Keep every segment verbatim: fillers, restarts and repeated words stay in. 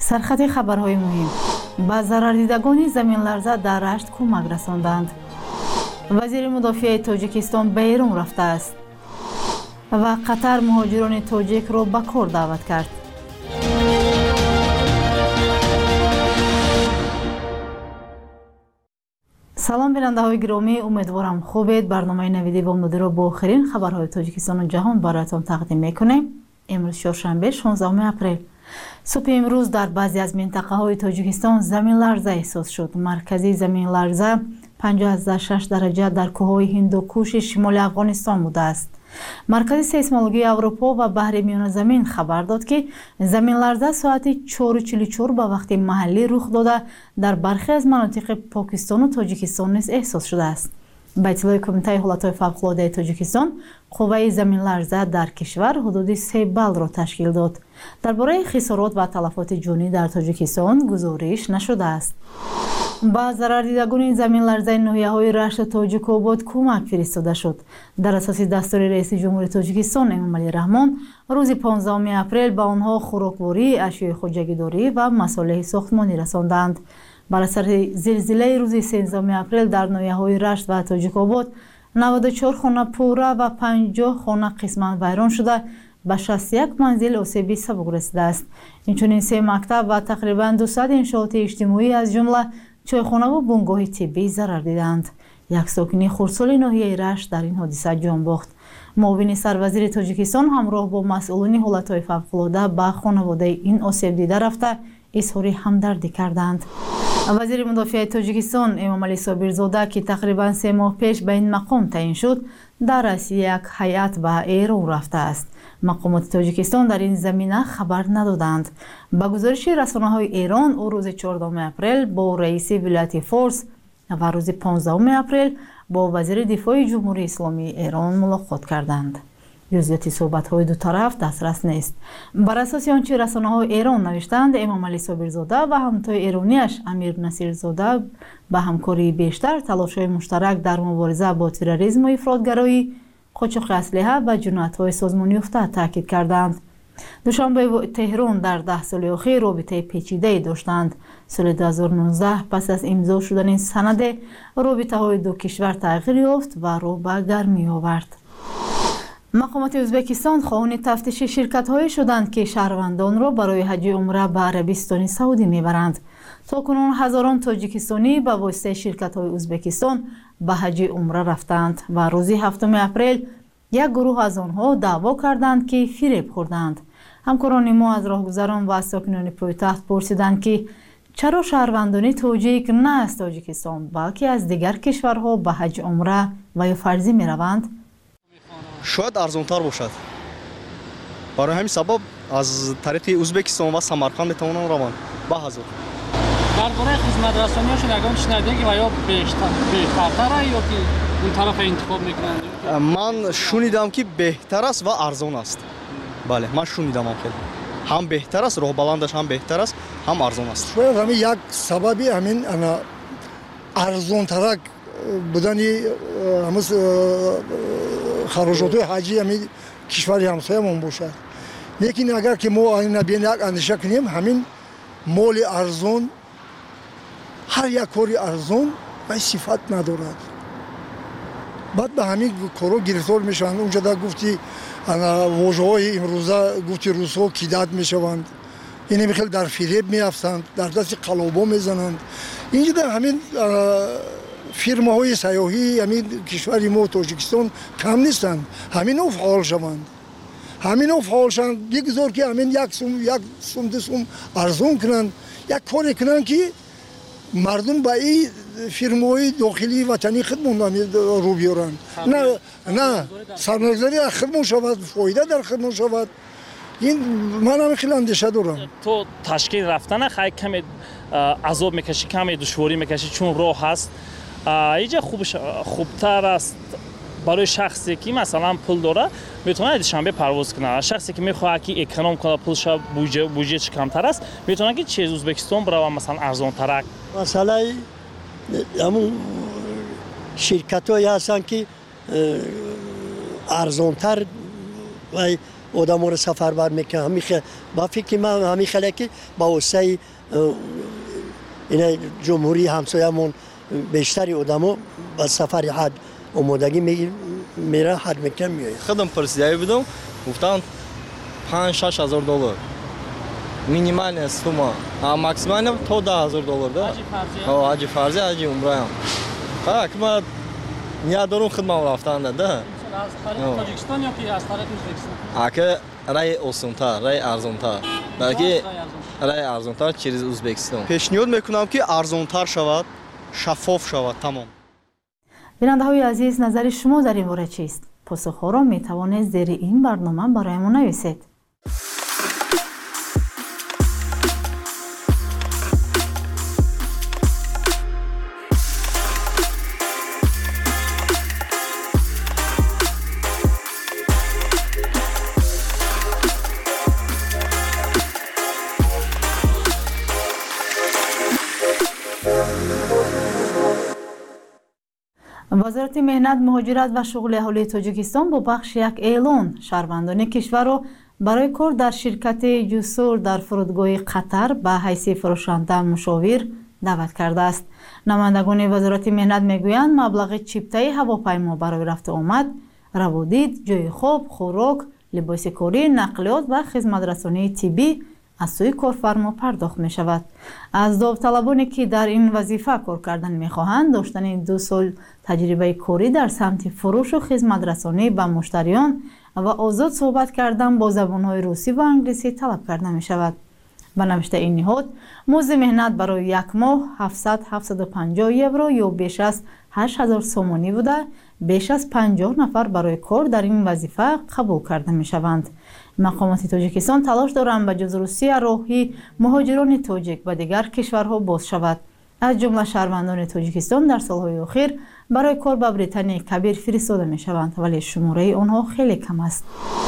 سرخط خبرهای مهم. با ضرردیدگان زمین لرزه در رشت کمک رساندند. وزیر مدافع تاجیکستان به ایران رفته است و قطر مهاجران تاجیک را به کار دعوت کرد. سلام بیننده های گرامی، امیدوارم خوبید. برنامه نویدی بامدادی را با آخرین خبرهای تاجیکستان و جهان برایتان تقدیم میکنیم. امروز چهارشنبه شانزدهم اپریل. صبح امروز در بعضی از منطقه های تاجیکستان زمین لرزه احساس شد. مرکزی زمین لرزه پنجاه و شش درجه در کوههای هندوکوش شمال افغانستان بوده است. مرکز سیسمولوژی اروپا و بحر میان زمین خبر داد که زمین لرزه ساعت چهار و چهل و چهار به وقت محلی رخ داده در برخی از مناطق پاکستان و تاجیکستان نیز احساس شده است. به اطلاع کمیته حالتهای فوق‌العاده تاجیکستان، قوه زمین لرزه در کشور حدود سه بال را تشکیل داد. درباره خسارات و تلفات جانی در تاجیکستان گزارش نشده است. با ضرردیدگان زمین لرزه ناحیه‌های رشت و تاجیک‌آباد کمک فرستاده شد. در اساس دستور رئیس جمهور تاجیکستان امامعلی رحمان، روز پانزدهم اپریل به آنها خوراکواری، اشیاء خودجگیداری و مصالح ساختمانی رساندند. بر اثر زلزله روز سیزدهم اپریل در ناحیه‌های رشت و تاجیک‌آباد نود و چهار خانه پوره و پنجاه خانه قسماً ویران شده، به شصت و یک منزل آسیب سبک رسیده است. اینچنین سه مکتب و تقریباً دویست انشاءات اجتماعی از جمله چایخانه و بنگاه طبی ضرر دیدند. یک ساکن خردسال ناحیه رشت در این حادثه جان باخت. معاون سروزیر تاجیکستان همراه با مسئولان حالتهای فوق‌العاده به خانواده این آسیب دیده رفته اظهار همدردی کردند. وزیر مدافع تاجیکستان امامعلی صابرزاده که تقریباً سه ماه پیش به این مقام تعیین شد، در رأس یک هیئت به ایران رفته است. مقامات تاجیکستان در این زمینه خبر ندادند. با گزارش رسانه‌های ایران، او روز چهاردهم اپریل با رئیس ولایت فارس و روز پانزدهم اپریل با وزیر دفاع جمهوری اسلامی ایران ملاقات کردند. جزئیات صحبت‌های دو طرف دسترس نیست. بر اساس آنچه رسانه‌های ایران نوشتند، امامعلی صابرزاده و همتای ایرانیش امیر نصیرزاده به همکاری بیشتر، تلاش‌های مشترک در مبارزه با تروریسم و افراطگرایی، قاچاق اسلحه و جنایت‌های سازمانی یافته تاکید کردند. دوشنبه و تهران در ده سال اخیر رابطه پیچیده داشتند. سال دو هزار و نوزده پس از امضا شدن این سند، رابطه‌های دو کشور تغییر یافت و رو به گرمی آورد. مقامات ازبکستان خواهان تفتیش شرکت‌های شدند که شهروندان را برای حج عمره به عربستان سعودی میبرند. تاکنون هزاران تاجیکستانی به واسطه شرکت‌های ازبکستان به حج عمره رفتند و روز هفتم اپریل یک گروه از آنها دعوا کردند که فریب خوردند. همکاران ما از راهگذران و ساکنان پایتخت پرسیدند که چرا شهروندان تاجیک نه از تاجیکستان بلکه از دیگر کشورها به حج عمره و یا فرضی میروند؟ شاید ارزانتر باشد. برای همین سبب از طریق ازبکستان و سمرقند میتوانند روند. به هزار. درباره خدمت رسانی‌هاشون اگه شنیدین که یا بهتره یا که اون طرف انتخاب میکنند؟ من شنیدم که بهتر است و ارزان است. بله، من شنیدم خیلی. هم بهتر است، راه بلندش هم بهتر است، هم ارزان است. شاید همین یک سببی همین انا ارزان‌تر بودن همون خراجات حجی همین کشور همسایه‌مون باشد. لیکن اگر که ما این نبین یک اندیشه کنیم، همین مال ارزان، هر یک کاری ارزان و صفت ندارد. بعد به همین کارو گرفتار میشوند. اونجا در گفتی واژه‌های امروزه گفتی روس‌ها کیدت میشوند. این میخواد در فریب میافتند، در دست قلابا میزنند. اینجا در همین فیرماهای سیاحی همین کشور ما تاجیکستان کم نیستند. همین او فعال شوند. همین او فعال شوند. بگذار که همین یک سوم یک سوم دو سوم ارزان کنند. یک کاری کنند که مردم به این فیرماهای داخلی وطنی خدمت رو بیارند. نه نه سرمایه‌گذاری در خدمت شود، فایده در خدمت شود. این من هم خیلی اندیشه دارم. تو تشکیل رفتن خیلی کمی عذاب میکشی، کمی دشواری میکشی چون راه هست. اینجا خوبش خوبتر است برای شخصی که مثلا پول داره میتونه دوشنبه پرواز کنه. شخصی که میخواد که اکونوم کنه پولش بودجه بودجه چه کمتر است میتونه که چیز ازبکستان بره مثلا ارزان تر. مثلا همون شرکت‌هایی هستن که ارزانتر و آدم رو سفربر میکنه. همین خ... با فکر من همین خلکی با واسه این جمهوری همسایمون بیشتری آدمو با سفر حد آمادگی می... میره حد میکنه میایه. خودم پرسیدی بودم گفتن پنج شش هزار دلار مینیمال است توما ماکسیمال تا ده هزار دلار ده ها حج فرضی حج عمره هم ها که ما نیاز دارم خدمت رفتن ده از طریق تاجیکستان یا که از طریق ازبکستان اگه رای آسان‌تر رای ارزان‌تر بلکه رای ارزان‌تر через ازبکستان پیشنهاد میکنم که ارزان‌تر شود شفاف شود تمام. بیننده‌های عزیز نظر شما در این باره چیست؟ پاسخ را می توانید زیر این برنامه برایمان نویسید. وزارت مهنت، مهاجرت و شغل اهالی تاجیکستان با بخش یک اعلان شهروندان کشور را برای کار در شرکت جسور در فرودگاه قطر به حیث فروشنده مشاور دعوت کرده است. نمایندگان وزارت مهنت میگویند مبلغ چیپته هواپیما برای رفت آمد، روادید، جای خواب، خوراک، لباس کاری، نقلیات و خدمترسانی طبی از سوی کارفرما پرداخت می شود. از داوطلبانی که در این وظیفه کار کردن می خواهند داشتن دو سال تجربه کاری در سمت فروش و خدمت رسانی به مشتریان و آزاد صحبت کردن با زبانهای روسی و انگلیسی طلب کرده می شود. به نوشته این نهاد مزد مهنت برای یک ماه هفتصد تا هفتصد و پنجاه یورو یا بیش از هشت هزار سومانی بوده، بیش از پنجاه نفر برای کار در این وظیفه قبول کرده می شوند. مقامات تاجیکستان تلاش دارند به جز روسیه راهی مهاجران تاجیک به دیگر کشورها باز شود. از جمله شهروندان تاجیکستان در سالهای اخیر برای کار به بریتانیای کبیر فرستاده می شوند ولی شماره آنها خیلی کم است.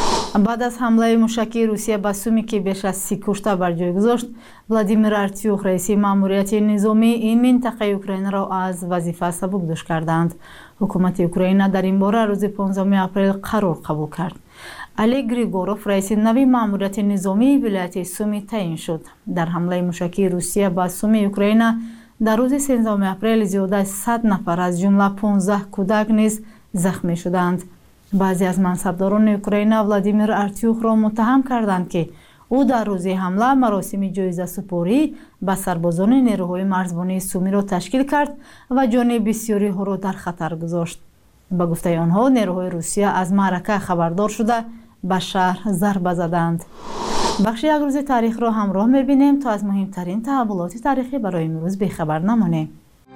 بعد از حمله موشکی روسیه به سومی که بیش از سی کشته بر جای گذاشت، ولادیمیر ارتیوخ رئیس ماموریت نظامی این منطقه اوکراین را از وظیفه سبکدوش کردند. حکومت اوکراین در این باره روز پانزدهم اپریل قرار قبول کرد. علی گریگوروف رئیس نوی ماموریت نظامی ولایت سومی تعیین شد. در حمله موشکی روسیه به سوم اوکراین در روز سیزدهم اپریل زیاده از صد نفر از جمله پانزده کودک نیز زخمی شدند. بعضی از منصبداران اوکراین ولادیمیر ارتیوخ را متهم کردند که او در روز حمله مراسم جایزه سپاری به سربازان نیروهای مرزبانی سومی را تشکیل کرد و جان بسیاری ها را در خطر گذاشت. با گفته آنها نیروهای روسیه از معرکه خبردار شده به شهر ضربه زدند. بخش یک روز تاریخ را همراه می‌بینیم تا از مهمترین تحولات تاریخی برای امروز بی‌خبر نمانیم.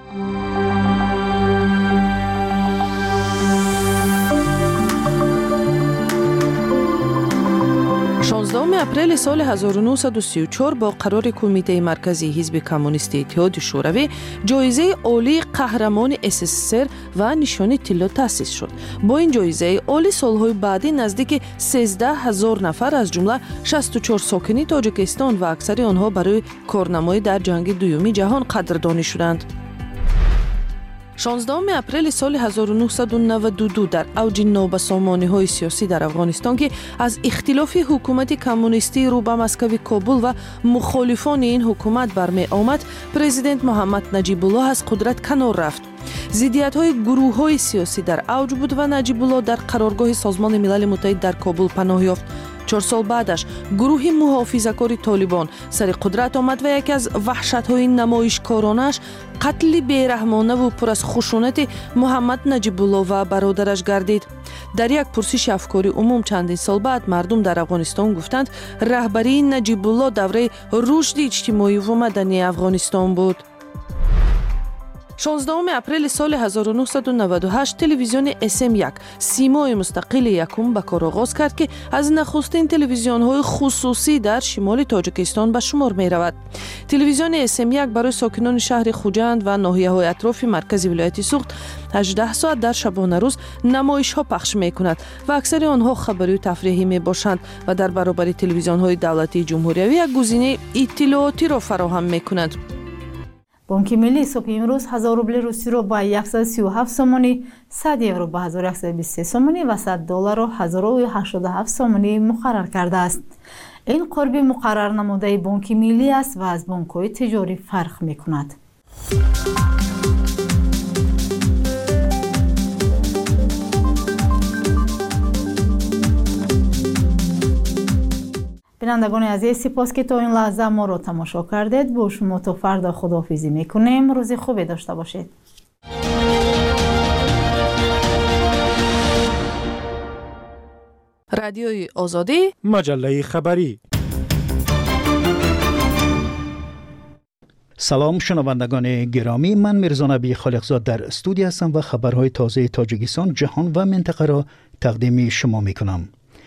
شانزدهم اپریل سال هزار و نهصد و سی و چهار با قرار کمیته مرکزی حزب کمونیست اتحاد شوروی جایزه عالی قهرمان اس اس اس و نشان طلا تأسیس شد. با این جایزه عالی سالهای بعدی نزدیک سیزده هزار نفر از جمله شصت و چهار ساکنی تاجیکستان و اکثر آنها برای کارنمایی در جنگ دوم جهان قدردانی شدند. شانزدهم اپریل سال هزار و نهصد و نود و دو در اوج نابسامانی‌های سیاسی در افغانستان که از اختلاف حکومت کمونیستی رو به مسکو کابل و مخالفان این حکومت برمی آمد، پرزیدنت محمد نجیب الله از قدرت کنار رفت. ضدیت‌های گروه‌های سیاسی در اوج بود و نجیب الله در قرارگاه سازمان ملل متحد در کابل پناه یافت. چهار سال بعدش گروه محافظه‌کار طالبان سر قدرت آمد و یکی از وحشت‌های نمایشکارانش قتل بی‌رحمانه و پر از خشونت محمد نجیب الله و برادرش گردید. در یک پرسش افکاری عموم چندین سال بعد مردم در افغانستان گفتند رهبری نجیب الله دوره رشد اجتماعی و مدنی افغانستان بود. شانزدهم اپریل سال هزار و نهصد و نود و هشت تلویزیون اس ام یک سیمای مستقل یکم به کار آغاز کرد که از نخستین تلویزیون‌های خصوصی در شمال تاجیکستان به شمار می رود. تلویزیون اس ام یک برای ساکنان شهر خوجند و ناحیه‌های اطراف مرکز ولایت سوخت هجده ساعت در شبانه روز نمایش‌ها پخش می کند و اکثر آنها خبری و تفریحی می باشند و در برابر تلویزیون‌های دولتی جمهوری یک گزینه اطلاعاتی را فراهم می کنند. بانک ملی صبح امروز هزار روبل روسی رو با صد و سی و هفت سومانی، صد یورو با هزار و صد و بیست و سه سومانی و صد دلار رو هزار و هشتاد و هفت سومانی مقرر کرده است. این قربی مقرر نموده بانک ملی است و از بانک‌های تجاری فرق می‌کند. بینندگان عزیز، سپاس که تا این لحظه ما رو تماشا کردید. با شما تا فردا خداحافظی میکنیم. روز خوبی داشته باشید. رادیوی آزادی، مجله خبری. سلام شنوندگان گرامی، من میرزا نبی خالقزاد در استودیو هستم و خبرهای تازه تاجیکستان، جهان و منطقه را تقدیم شما میکنم.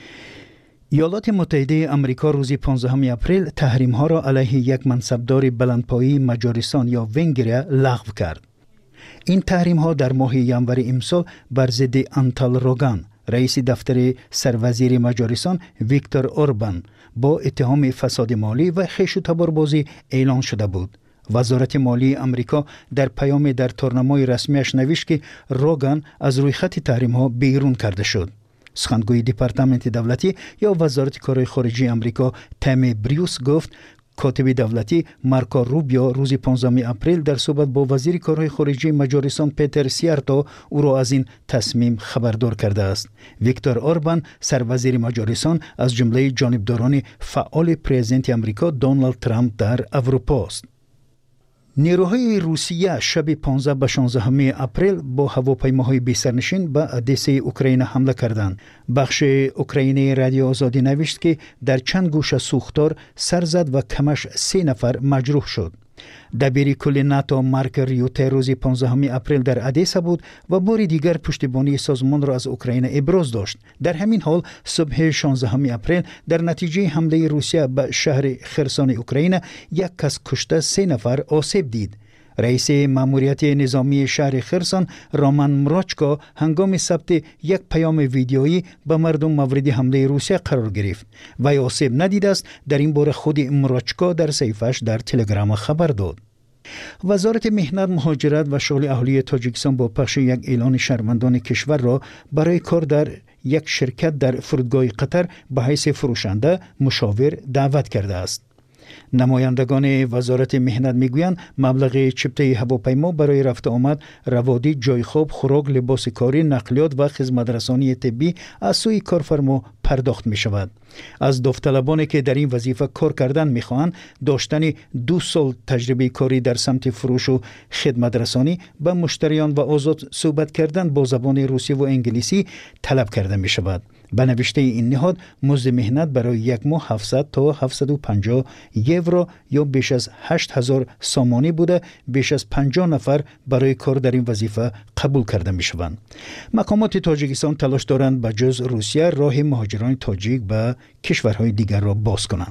ایالات متحده آمریکا روز پانزدهم اپریل تحریم ها را علیه یک منصبدار بلندپایه مجارستان یا ونگریا لغو کرد. این تحریم ها در ماه ژانویه امسال بر ضد انتال روگان، رئیس دفتر سروزیر مجارستان ویکتور اوربان، با اتهام فساد مالی و خیش و تباربازی اعلان شده بود. وزارت مالی آمریکا در پیام در تورنمای رسمیش نوشت که روگان از روی خط تحریم ها بیرون کرده شد. سخنگوی دپارتمنت دولتی یا وزارت کارهای خارجه آمریکا تام بریوس گفت کاتب دولتی مارکو روبیو روز پانزدهم اپریل در صحبت با وزیر کارهای خارجه مجارستان پیتر سیارتو او را از این تصمیم خبردار کرده است. ویکتور اوربان سروزیر مجارستان از جمله جانبداران فعال پرزیدنت آمریکا دونالد ترامپ در اروپا است. نیروهای روسیه شب پانزده به شانزده اپریل با هواپیماهای بی‌سرنشین به ادسه اوکراین حمله کردند. بخش اوکراینی رادیو آزادی نوشت که در چند گوشه سوختار سر زد و کمش سه نفر مجروح شد. دبیر کل ناتو مارک ریوته روز پانزدهم اپریل در ادسه بود و بار دیگر پشتیبانی سازمان را از اوکراین ابراز داشت. در همین حال صبح شانزدهم اپریل در نتیجه حمله روسیه به شهر خرسان اوکراین یک کس کشته، سه نفر آسیب دید. رئیس ماموریت نظامی شهر خرسان رومان مراچکا هنگام ثبت یک پیام ویدیویی به مردم مورد حمله روسیه قرار گرفت. وی آسیب ندیده است. در این باره خود مراچکا در صفحه‌اش در تلگرام خبر داد. وزارت مهنت، مهاجرت و شغل اهلی تاجیکستان با پخش یک اعلان شهروندان کشور را برای کار در یک شرکت در فرودگاه قطر به حیث فروشنده مشاور دعوت کرده است. نمایندگان وزارت مهنت میگویند مبلغ چپته هواپیما برای رفت آمد، روادی، جای خواب، خوراک، لباس کاری، نقلیات و خدمت رسانی طبی از سوی کارفرما پرداخت می شود. از داوطلبانی که در این وظیفه کار کردن می خواهند داشتن دو سال تجربه کاری در سمت فروش و خدمت رسانی به مشتریان و آزاد صحبت کردن با زبان روسی و انگلیسی طلب کرده می شود. به نوشته این نهاد مزد مهنت برای یک ماه هفتصد تا هفتصد و پنجاه یورو یا بیش از هشت هزار سامانی بوده. بیش از پنجاه نفر برای کار در این وظیفه قبول کرده می شوند. مقامات تاجیکستان تلاش دارند به جز روسیه راه مهاجران تاجیک به کشورهای دیگر را باز کنند.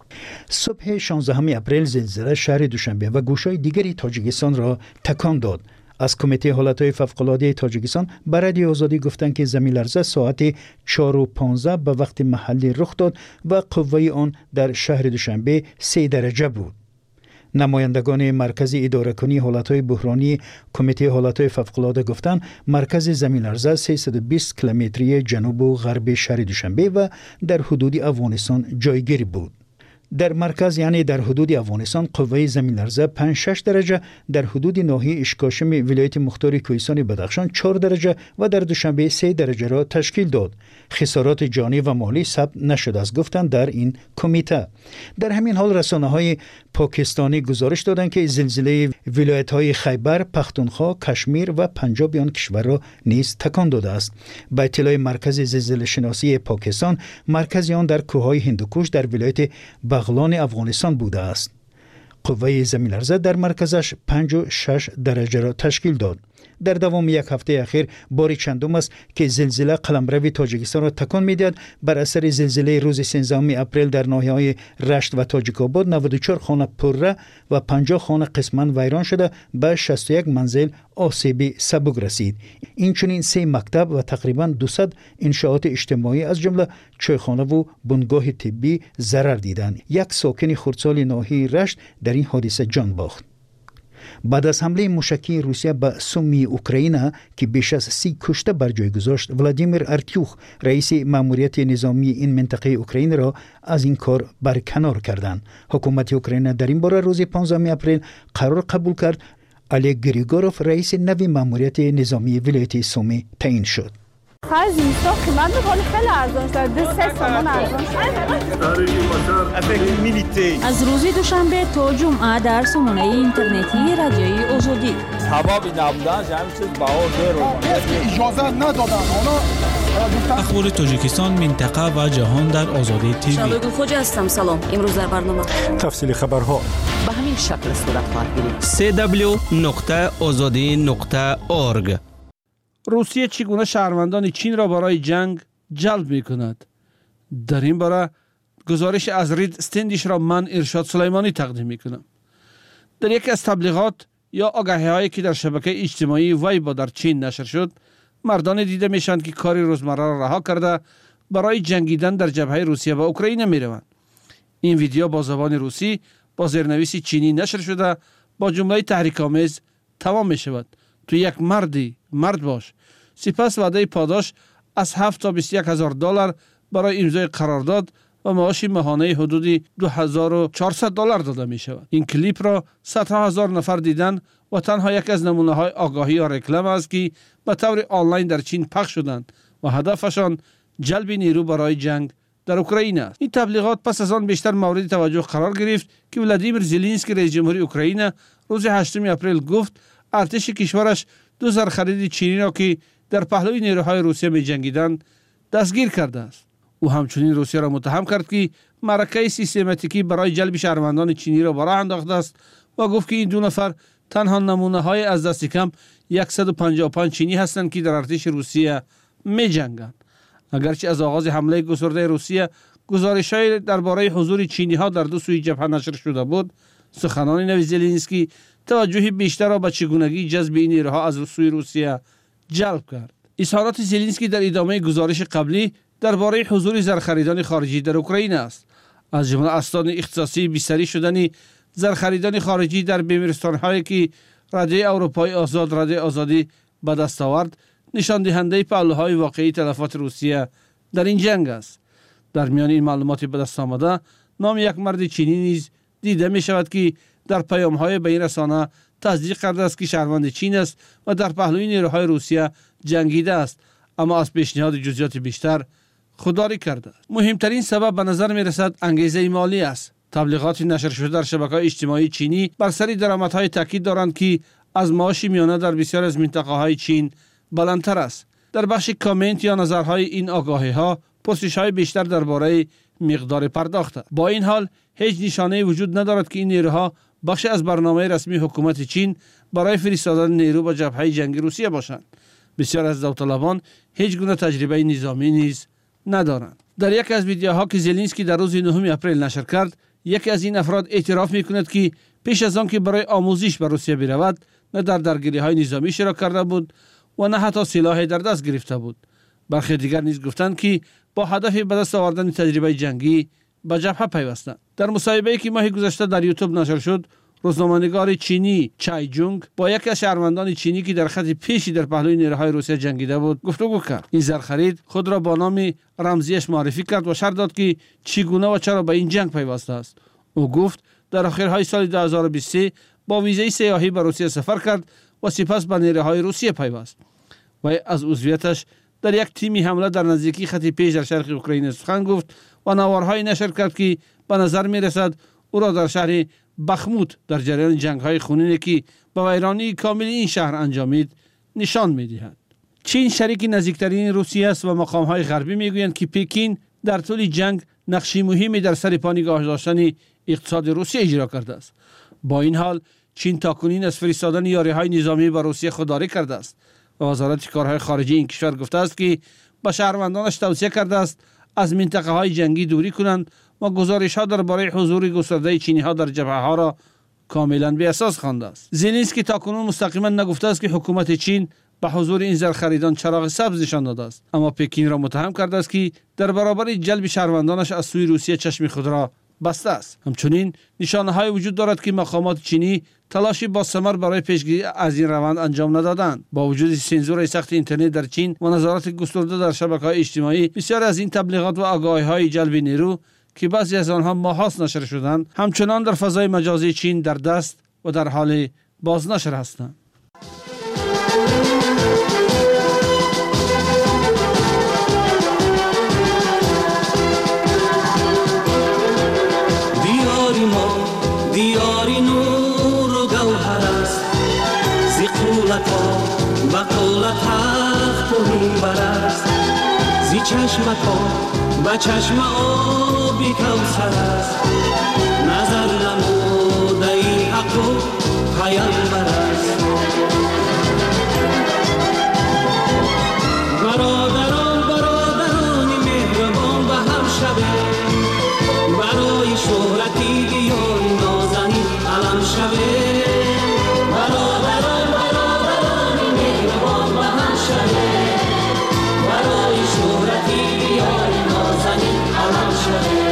صبح شانزدهم اپریل زلزله شهر دوشنبه و گوشهای دیگری تاجیکستان را تکان داد. از کمیته حالتهای فوق‌العاده تاجیکستان به رادیو آزادی گفتند که زمین لرزه ساعت چهار و پانزده به وقت محلی رخ داد و قوه آن در شهر دوشنبه سه درجه بود. نمایندگان مرکز اداره کنی حالتهای بحرانی کمیته حالتهای فوق‌العاده گفتند مرکز زمین لرزه سیصد و بیست کیلومتری جنوب و غرب شهر دوشنبه و در حدود افغانستان جایگیر بود. در مرکز یعنی در حدود افغانستان قوه زمین لرزه پنج شش درجه، در حدود ناحیه اشکاشم ولایت مختار کوهستان بدخشان چهار درجه و در دوشنبه سه درجه را تشکیل داد. خسارات جانی و مالی ثبت نشده است گفتند در این کمیته. در همین حال رسانه‌های پاکستانی گزارش دادند که زلزله ولایت‌های خیبر، پختونخوا، کشمیر و پنجاب آن کشور را نیز تکان داده است. به اطلاع مرکز زلزله شناسی پاکستان، مرکز آن در کوههای هندوکش در ولایت بغلان افغانستان بوده است. قوه زمین لرزه در مرکزش پنج و شش درجه را تشکیل داد. در دوام یک هفته اخیر باری چندم است که زلزله قلمرو تاجیکستان را تکان می‌دهد. بر اثر زلزله روز سیزدهم اپریل در ناحیه‌های رشت و تاجیک آباد نود و چهار خانه پره و پنجاه خانه قسماً ویران شده، به شصت و یک منزل آسیب سبک رسید. اینچنین سه مکتب و تقریباً دویست انشاءات اجتماعی از جمله چایخانه و بنگاه طبی ضرر دیدند. یک ساکن خردسال ناحیه رشت در این حادثه جان باخت. بعد از حمله موشکی روسیه به سومی اوکراین که بیش از سی کشته بر جای گذاشت، ولادیمیر ارتیوخ رئیس ماموریت نظامی این منطقه اوکراین را از این کار برکنار کردند. حکومت اوکراین در این باره روز پانزدهم اپریل قرار قبول کرد. علی گریگوروف رئیس نوی ماموریت نظامی ولایت سومی تعیین شد. خرج اینستا قیمت حالی خیلی ارزان شد. دو سه تومان ارزان شد. از روز دوشنبه تا جمعه در سامانه اینترنتی رادیوی آزادی. هوا بی نبودنش همین چیز بها زیر اجازه ندادن. اخبار تاجیکستان، منطقه و جهان در آزادی تیوی. شبگو خوجا هستم. سلام. امروز در برنامه تفصیل خبرها به همین شکل صورت خواهد گرفت. سی دبلیو نقطه آزادی نقطه اورگ. روسیه چگونه شهروندان چین را برای جنگ جلب می کند؟ در این باره گزارش از رید استندیش را من ارشاد سلیمانی تقدیم می کنم. در یکی از تبلیغات یا آگهی هایی که در شبکه اجتماعی ویبو در چین نشر شد، مردان دیده میشند که کاری روزمره را رها کرده برای جنگیدن در جبهه روسیه و اوکراین می روند. این ویدیو با زبان روسی با زیرنویس چینی نشر شده با جمله تحریک‌آمیز تمام می شود: تو یک مردی مرد باش. سپس وعده پاداش از هفت تا بیست و یک هزار دلار برای امضای قرارداد و معاش ماهانه حدود دو هزار و چهارصد دلار داده می شود. این کلیپ را صدها هزار نفر دیدن و تنها یک از نمونه های آگاهی یا رکلام است که به طور آنلاین در چین پخش شدند و هدفشان جلب نیرو برای جنگ در اوکراین است. این تبلیغات پس از آن بیشتر مورد توجه قرار گرفت که ولادیمیر زلنسکی رئیس جمهوری اوکراین روز هشتم اپریل گفت ارتش کشورش دو زرخرید چینی را که در پهلوی نیروهای روسیه می جنگیدند دستگیر کرده است. او همچنین روسیه را متهم کرد که معرکه سیستماتیکی برای جلب شهروندان چینی را به راه انداخته است و گفت که این دو نفر تنها نمونه های از دست کم صد و پنجاه و پنج چینی هستند که در ارتش روسیه می جنگند. اگرچه از آغاز حمله گسترده روسیه گزارش‌های درباره حضور چینی ها در دو سوی جبهه نشر شده بود، سخنان نوی زلنسکی توجه بیشتر را به چگونگی جذب این نیروها از سوی روسیه جلب کرد. اظهارات زلنسکی در ادامه گزارش قبلی درباره حضور زرخریدان خارجی در اوکراین است. از جمله اسناد اختصاصی بستری شدن زرخریدان خارجی در بیمارستان‌هایی که رده اروپای آزاد رده آزادی به دست آورد نشان دهنده پهلوهای واقعی تلفات روسیه در این جنگ است. در میان این معلومات به دست آمده نام یک مرد چینی نیز دیده می شود که در پیام‌های به این رسانه تصدیق کرده است که شهروند چین است و در پهلوی نیروهای روسیه جنگیده است، اما از پیشنهاد جزئیات بیشتر خودداری کرده است. مهمترین سبب به نظر می رسد انگیزه مالی است. تبلیغات نشر شده در شبکه‌های اجتماعی چینی بر سر درآمدهای تاکید دارند که از معاش میانه در بسیار از منطقه‌های چین بلندتر است. در بخش کامنت یا نظرهای این آگاهی‌ها پرسش‌های بیشتر درباره مقدار پرداخت. با این حال هیچ نشانه‌ای وجود ندارد که این نیروها بخش از برنامه رسمی حکومت چین برای فرستادن نیرو به جبهه جنگی روسیه باشند. بسیار از داوطلبان هیچ گونه تجربه نظامی نیز ندارند. در یک از ویدیوها که زلنسکی در روز نهم اپریل نشر کرد، یکی از این افراد اعتراف می‌کند که پیش از آن که برای آموزش به روسیه برود، نه در درگیری‌های نظامی شرکت کرده بود و نه حتی سلاحی در دست گرفته بود. برخی دیگر نیز گفتند که با هدف به دست آوردن تجربه جنگی به جبهه پیوستند. در مصاحبه‌ای که ماه گذشته در یوتیوب نشر شد، روزنامه‌نگار چینی چای جونگ با یکی از شهروندان چینی که در خط پیشی در پهلوی نیروهای روسیه جنگیده بود گفتگو کرد. این زرخرید خود را با نام رمزیش معرفی کرد و شرح داد که چگونه و چرا به این جنگ پیوسته است. او گفت در آخرهای سال دو هزار و بیست و سه با ویزای سیاحی به روسیه سفر کرد و سپس به نیروهای روسیه پیوست. و از عضویتش در یک تیمی حمله در نزدیکی خط پیش در شرق اوکراین سخن گفت و نوارهای نشر کرد که به نظر می رسد او را در شهر بخموت در جریان جنگ‌های خونینی که به ویرانی کامل این شهر انجامید نشان می‌دهد. چین شریک نزدیکترین روسیه است و مقام‌های غربی می‌گویند که پکین در طول جنگ نقشی مهمی در سر پا نگاه داشتن اقتصاد روسیه اجرا کرده است. با این حال چین تاکنون از فرستادن یاری‌های نظامی به روسیه خودداری کرده است و وزارت کارهای خارجه این کشور گفته است که به شهروندانش توصیه کرده است از منطقه‌های جنگی دوری کنند و گزارش‌ها درباره حضور گسترده چینی‌ها در جبهه‌ها را کاملاً بی اساس خوانده است. زلنسکی تاکنون مستقیما نگفته است که حکومت چین به حضور این زرخریدان چراغ سبز نشان داده است، اما پکین را متهم کرده است که در برابر جلب شهروندانش از سوی روسیه چشم خود را بسته است. همچنین نشانه‌های وجود دارد که مقامات چینی تلاشی با ثمر برای پیشگیری از این روند انجام ندادند. با وجود سانسور سخت اینترنت در چین و نظارت گسترده در شبکه‌های اجتماعی، بسیاری از این تبلیغات و آگاهی‌های جلب نیرو که بعضی از آنها ماهاست نشر شدند، همچنان در فضای مجازی چین در دست و در حال بازنشر هستند. دیاری ما دیاری نور و گوهر است، زی قولتا بقول تخت و منبر است، زی چشمتا به چشم آبی کوثر است، نظر نموده این حق و پیامبر است. برادران برادران مهربان به هم شوه، برای شهرتی دیار نازنین علم شوه. برادران برادران مهربان به هم شوه، برای شهرتی دیار نازنین علم شوه.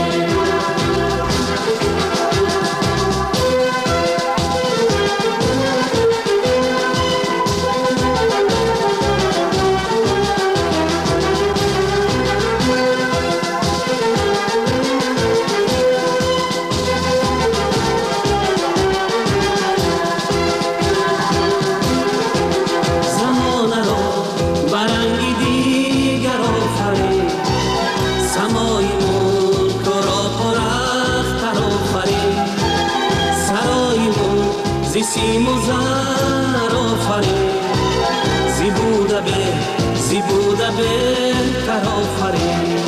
سیم و زر آفرین، زی بوده به زی بوده بهتر آفرین.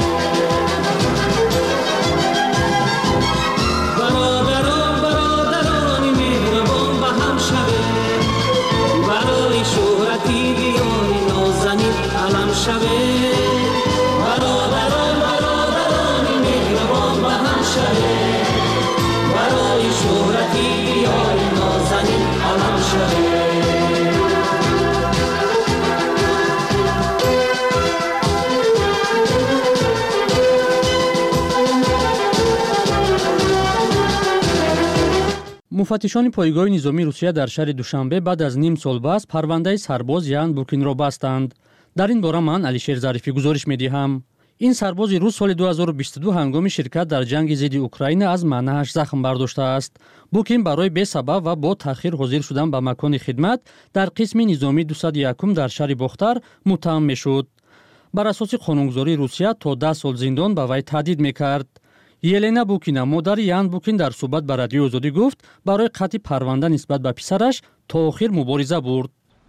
برادران برادران مهربان به هم شوه، برای شهرتی دیاری نازنین علم شوه. برادران برادران مهربان به هم شوه، برای شهرتی دیاری نازنین علم شوه. مفتشان پایگاه نظامی روسیه در شهر دوشنبه بعد از نیم سال بس پرونده سرباز یان بوکین را بستند. در این باره من علیشیر ظریفی گزارش می‌دهم. این سرباز روس سال دو هزار و بیست و دو هنگام شرکت در جنگ ضد اوکراین از منهج زخم برداشته است. بوکین برای بی سبب و با تأخیر حاضر شدن به مکان خدمت در قسم نظامی دویست و یک در شهر بختر متهم می‌شد. بر اساس قانونگذاری روسیه تا ده سال زندان به وی تهدید می‌کرد. یلنا بوکینا مادر یان بوکین در صحبت با رادیو آزادی گفت برای قطع پرونده نسبت به پسرش تا آخر مبارزه برد.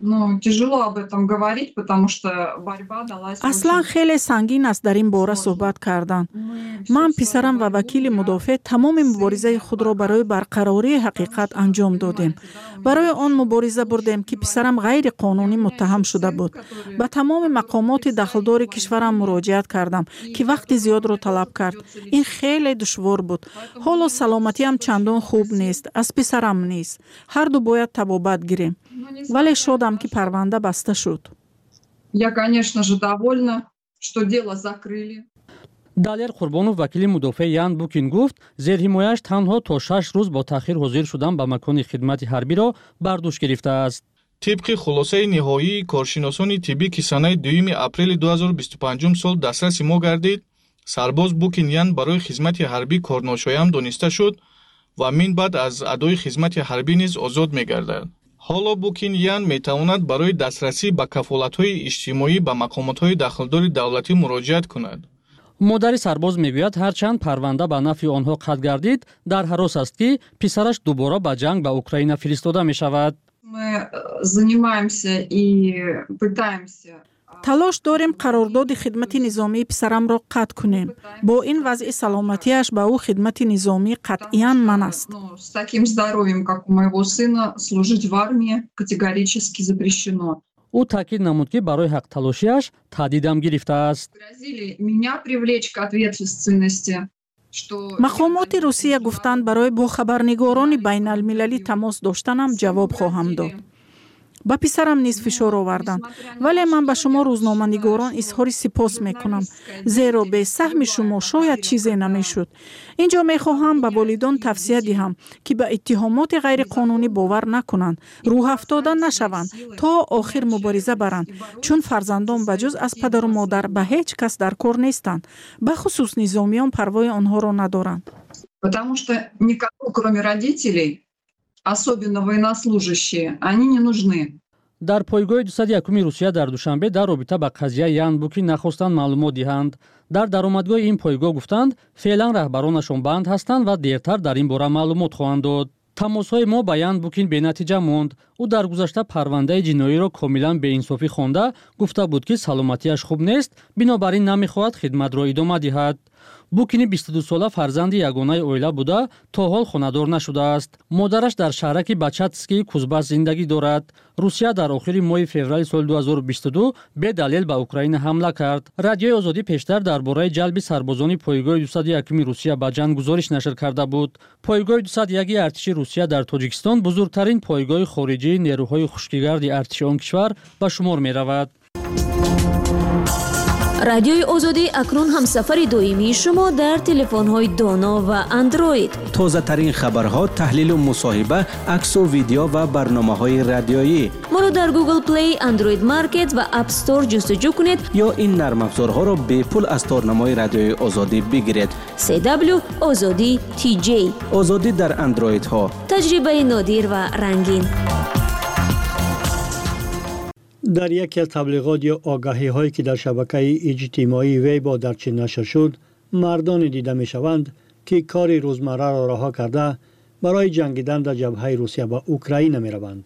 اصلا خیلی سنگین است در این باره صحبت کردن. من پسرم و وکیل مدافع تمام مبارزه خود را برای برقراری حقیقت انجام دادیم. برای آن مبارزه بردیم که پسرم غیر قانونی متهم شده بود. به تمام مقامات دخلدار کشورم مراجعت کردم که وقت زیاد را طلب کرد. این خیلی دشوار بود. حالا سلامتی هم چندان خوب نیست. از پسرم نیست. هر دو باید طبابت گیریم. ولی شدم که پرونده بسته شد. Я, конечно же, довольна, что дело закрыли. далер қурбонов вакили мудофеъ ян букин гуфт зерҳимояш танҳо то шаш рӯз бо таъхир ҳозир шудан ба макони хидмати ҳарбиро бардошт гирифтааст. тибқи хулосаи ниҳоии коршиносони тиббӣ ки санаи дуюми апрели ду ҳазору бисту панҷум сол дастраси мо гардид, сарбоз букин ян барои хизмати ҳарбӣ корношоям дониста шуд ва мин баъд аз адои хизмати ҳарбӣ низ озод мегардад. ҳоло букин ян метавонад барои дастрасӣ ба кафолатҳои иҷтимоӣ ба мақомотҳои дахлдори давлатӣ муроҷиат кунад. модари сарбоз мегӯяд ҳарчанд парванда ба нафъи онҳо қатъ гардид дар ҳарос аст ки писараш дубора ба ҷанг ба Украина фиристода мешавад. талош дорем қарордоди хидмати низомии писарамро қатъ кунем. бо ин вазъи саломатиаш ба ӯ хидмати низомӣ қатъиян ман аст. С таким здоровьем, как у моего сына, служить в армии категорически запрещено. ӯ таъкид намуд ки барои ҳаққталошиаш таҳдидам гирифтааст. Грозили меня привлечь к ответственности. мақомоти русия гуфтанд барои бохабарнигорони байналмилалӣ тамос доштанам ҷавоб хоҳам дод. ба писарам низ фишор оварданд. Вале ман ба шумо рӯзноманигорон изҳори сипос мекунам, зеро бе саҳми шумо шояд чизе намешуд. инҷо мехоҳам ба волидон тавсия диҳам, ки ба иттиҳомоти ғайриқонунӣ бовар накунанд, рӯҳафтода нашаванд, то охир мубориза баранд, чун фарзандон ба ҷуз аз падару модар ба ҳеҷ кас дар кор нестанд, ба хусус низомиён парвои онҳоро надоранд. Потому что никому, кроме родителей, особенно военнослужащие, они не нужны. дар пойгоҳи дусад и якум русия дар душанбе дар робита ба қазияи Янбуки нахостанд маълумот диҳанд. дар даромадгоҳи ин пойгоҳ гуфтанд, феълан раҳбаронашон банд ҳастанд ва дертар дар ин бора маълумот хоҳанд дод. тамосҳои мо ба Янбукин бенатиҷа монд. ӯ дар гузашта парвандаи ҷиноиро комилан беинсофӣ хонда, гуфта буд, ки саломатиаш хуб нест, бинобар ин намехоҳад хидматро идома диҳад. Букини бисту ду сола фарзанди ягонаи оила буда, то ҳол хонадор нашудааст. модараш дар шаҳраки Бачатскии Кузбасс зиндагӣ дорад. русия дар охири моҳи феврали соли ду ҳазору бисту ду бедалел ба Украина ҳамла кард. Радиои Озодӣ пештар дар бораи ҷалби сарбозони пойгоҳи дусад и якум русия ба ҷанг гузориш нашр карда буд. пойгоҳи дусад и як артиши русия дар Тоҷикистон бузургтарин пойгоҳи хориҷии нерӯҳои хушкигарди артиши он кишвар ба шумор меравад. радиои Озодӣ акнун ҳамсафари доимии шумо дар телефонҳои доно ва андроид. тозатарин хабарҳо, таҳлилу мусоҳиба, аксу видео ва барномаҳои радиоӣ. моро дар Google Play, Android Market ва App Store ҷустуҷӯ кунед ё ин нармафзорҳоро бепул аз торнамои радиои Озодӣ бигиред. си дабл ю Озодӣ ти ҷей. Озодӣ дар андроидҳо. таҷрибаи нодир ва рангин. дар яке аз таблиғот ё огаҳиҳое ки дар шабакаи иҷтимоии Вейбо дар чин нашр шуд, мардоне дида мешаванд, ки кори рӯзмарраро раҳо карда барои ҷангидан дар ҷабҳаи Русия ба Украина мераванд.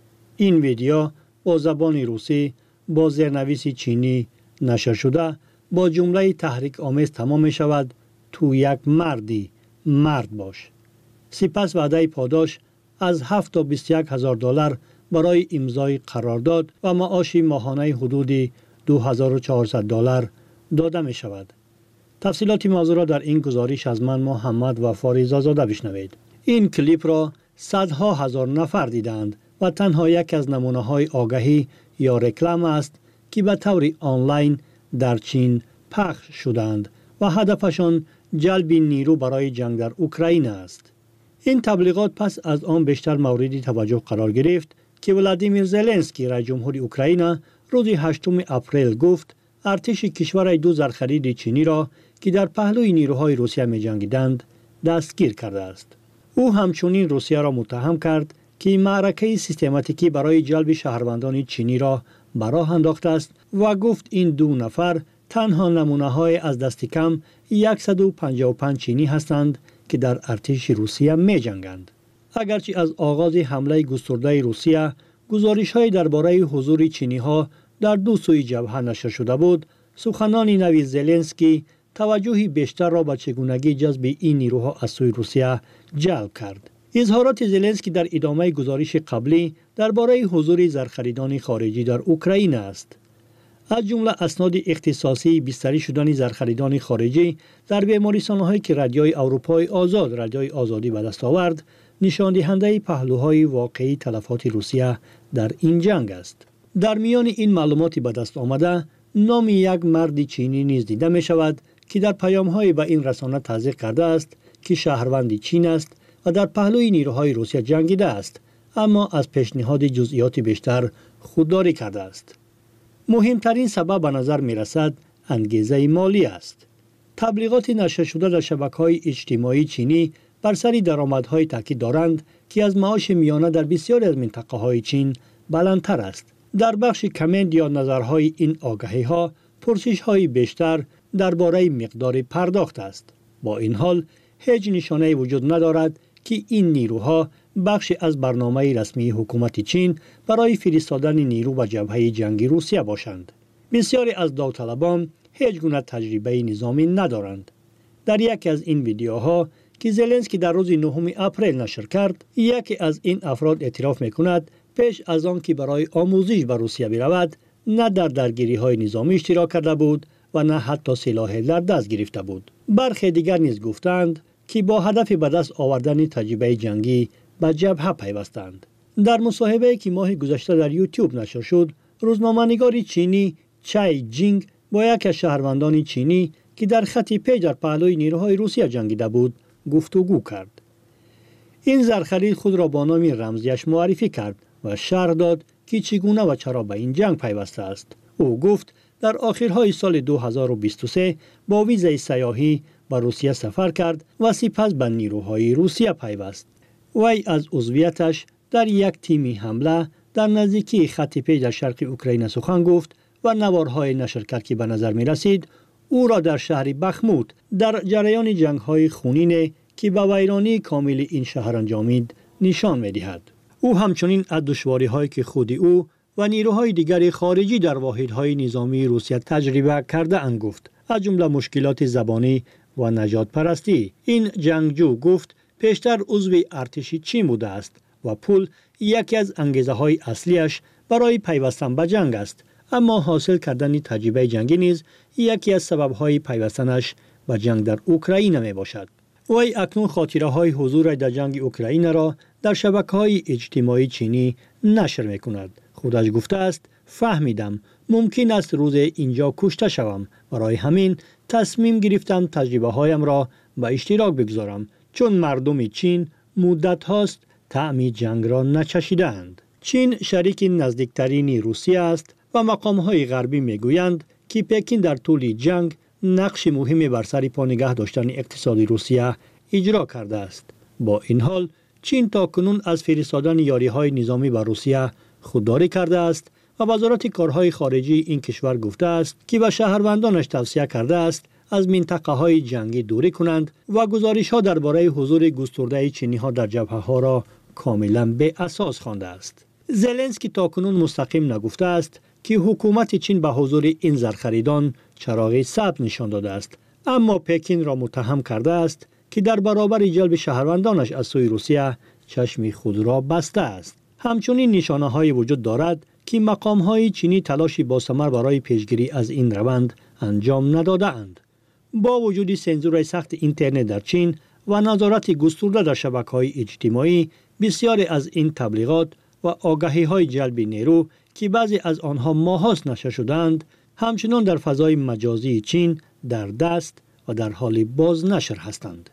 ин видео бо забони русӣ бо зернависи чинӣ нашр шуда, бо ҷумлаи таҳрикомез тамом мешавад: ту як марди, мард бош. сипас ваъдаи подош аз ҳафт то бисту як ҳазор доллар برای امضای قرارداد و معاش ماهانه حدود دو هزار و چهارصد دلار داده می شود. تفصیلات موضوع را در این گزارش از من محمد و فاریزا زاده بشنوید. این کلیپ را صدها هزار نفر دیدند و تنها یک از نمونه های آگهی یا رکلام است که به طور آنلاین در چین پخش شدند و هدفشان جلب نیرو برای جنگ در اوکراین است. این تبلیغات پس از آن بیشتر مورد توجه قرار گرفت که ولادیمیر زلنسکی رئیس جمهور اوکراین روز هشتم اپریل گفت ارتش کشور دو زرخرید چینی را که در پهلوی نیروهای روسیه می جنگیدند دستگیر کرده است. او همچنین روسیه را متهم کرد که معرکه سیستماتیکی برای جلب شهروندان چینی را به راه انداخته است و گفت این دو نفر تنها نمونه های از دست کم صد و پنجاه و پنج چینی هستند که در ارتش روسیه می جنگند. اگرچه از آغاز حمله گسترده روسیه گزارش‌های درباره حضور چینی‌ها در دو سوی جبهه نشر شده بود، سخنان نوی زلنسکی توجه بیشتر را به چگونگی جذب این نیروها از سوی روسیه جلب کرد. اظهارات زلنسکی در ادامه گزارش قبلی درباره حضور زرخریدان خارجی در اوکراین است. از جمله اسناد اختصاصی بستری شدن زرخریدان خارجی در بیمارستان‌هایی که رادیوی اروپای آزاد، رادیوی آزادی به دست آورد، نشان دهنده پهلوهای واقعی تلفات روسیه در این جنگ است. در میان این معلومات به دست آمده نام یک مرد چینی نیز دیده می شود که در پیام‌های به این رسانه تزریق کرده است که شهروند چین است و در پهلوی نیروهای روسیه جنگیده است، اما از پیشنهاد جزئیات بیشتر خودداری کرده است. مهمترین سبب به نظر می رسد انگیزه مالی است. تبلیغات نشر شده در شبکه‌های اجتماعی چینی بر سر درآمدهای تاکید دارند که از معاش میانه در بسیاری از منطقه‌های چین بلندتر است. در بخش کامنت یا نظرهای این آگهی‌ها پرسش‌های بیشتر درباره مقدار پرداخت است. با این حال هیچ نشانه‌ای وجود ندارد که این نیروها بخشی از برنامه رسمی حکومت چین برای فرستادن نیرو به جبهه جنگی روسیه باشند. بسیاری از داوطلبان هیچ گونه تجربه نظامی ندارند. در یکی از این ویدیوها که زلنسکی در روز نهم اپریل نشر کرد، یکی از این افراد اعتراف می‌کند پیش از آن که برای آموزش به روسیه برود، نه در درگیری‌های نظامی اشتراک کرده بود و نه حتی سلاح در دست گرفته بود. برخی دیگر نیز گفتند که با هدف به دست آوردن تجربه جنگی به جبهه پیوستند. در مصاحبه‌ای که ماه گذشته در یوتیوب نشر شد، روزنامه‌نگار چینی چای جینگ با یک از شهروندان چینی که در خط پیش در پهلوی نیروهای روسیه جنگیده بود گفتگو کرد. این زرخرید خود را با نام رمزیش معرفی کرد و شرح داد که چگونه و چرا به این جنگ پیوسته است. او گفت در آخرهای سال دو هزار و بیست و سه با ویزای سیاحی به روسیه سفر کرد و سپس به نیروهای روسیه پیوست. وی از عضویتش در یک تیمی حمله در نزدیکی خط پیش در شرق اوکراین سخن گفت و نوارهای نشر کرد که به نظر می رسید او را در شهر بخموت در جریان جنگ‌های خونین که به ویرانی کامل این شهر انجامید نشان می دهد. او همچنین از دشواری‌هایی که خود او و نیروهای دیگر خارجی در واحدهای نظامی روسیه تجربه کرده اند گفت، از جمله مشکلات زبانی و نژاد پرستی. این جنگجو گفت پیشتر عضو ارتش چین بوده است و پول یکی از انگیزه های اصلیش برای پیوستن به جنگ است، اما حاصل کردن تجربه جنگی نیز یکی از سبب های پیوستنش به جنگ در اوکراین می باشد. وی اکنون خاطره های حضور در جنگ اوکراین را در شبکه های اجتماعی چینی نشر می کند. خودش گفته است فهمیدم ممکن است روز اینجا کشته شوم، برای همین تصمیم گرفتم تجربه هایم را به اشتراک بگذارم، چون مردم چین مدت هاست طعم جنگ را نچشیدند. چین شریک نزدیکترین روسیه است و مقام های غربی می گویند که پکین در طول جنگ نقش مهمی بر سر پا نگه داشتن اقتصادی روسیه اجرا کرده است. با این حال چین تا کنون از فرستادن یاری‌های نظامی بر روسیه خودداری کرده است و وزارت کارهای خارجی این کشور گفته است که به شهروندانش توصیه کرده است از منطقه های جنگی دوری کنند و گزارش ها درباره حضور گسترده چینی ها در جبهه ها را کاملا به اساس خوانده است. زلنسکی تاکنون مستقیم نگفته است که حکومت چین به حضور این زرخریدان چراغ سبز نشان داده است، اما پکین را متهم کرده است که در برابر جلب شهروندانش از سوی روسیه چشم خود را بسته است. همچنین نشانه های وجود دارد که مقام های چینی تلاشی باثمر برای پیشگیری از این روند انجام نداده اند. با وجود سانسور سخت اینترنت در چین و نظارت گسترده در شبکه‌های اجتماعی، بسیاری از این تبلیغات و آگهی‌های جلب نیرو که بعضی از آنها ماهاست نشر شدند، همچنان در فضای مجازی چین در دست و در حال بازنشر هستند.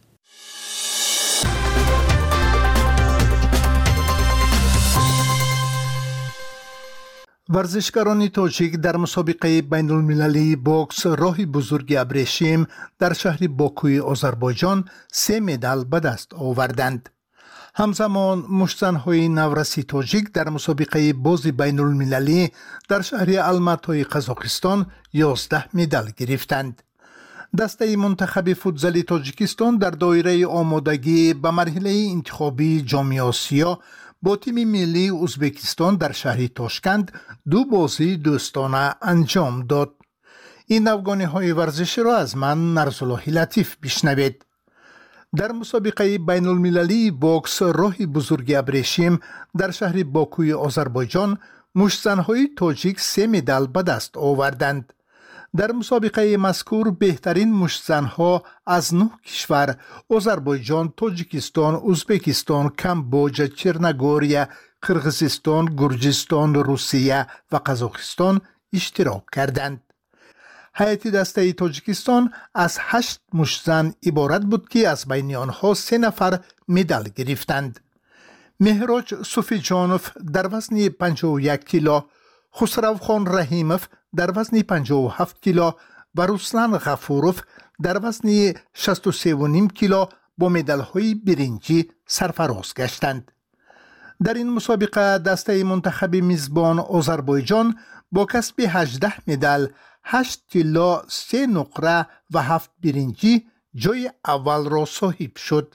ورزشکاران تاجیک در مسابقه بین المللی بوکس راه بزرگ ابریشم در شهر باکوی آذربایجان سه مدال به دست آوردند. همزمان مشتزن‌های نورسی تاجیک در مسابقه باز بین المللی در شهر الماتای قزاقستان یازده مدال گرفتند. دسته منتخب فوتزال تاجیکستان در دایره آمادگی به مرحله انتخابی جام آسیا با تیم ملی ازبکستان در شهر تاشکند دو بازی دوستانه انجام داد. این افغانی ورزشی را از من نرسالله لطیف بشنوید. در مسابقه بین المللی بوکس راه بزرگ ابریشم در شهر باکوی آذربایجان مشتزن‌های تاجیک سه مدال به دست آوردند. در مسابقه مذکور بهترین مشتزن‌ها از نه کشور آذربایجان، تاجیکستان، ازبکستان، کامبوج، چرنگوریا، قرغیزستان، گرجستان، روسیه و قزاقستان اشتراک کردند. هیئت دسته تاجیکستان از هشت مشتزن عبارت بود که از بین آنها سه نفر مدال گرفتند. مهراج صوفیجانوف در وزن پنجاه و یک کیلو، خسروخان رحیموف در وزن پنجاه و هفت کیلو و رسلان غفوروف در وزن شصت و سه و نیم کیلو با مدال‌های برنجی سرفراز گشتند. در این مسابقه دسته منتخب میزبان آذربایجان با کسب هجده مدال، هشت طلا، سه نقره و هفت برنجی جای اول را صاحب شد.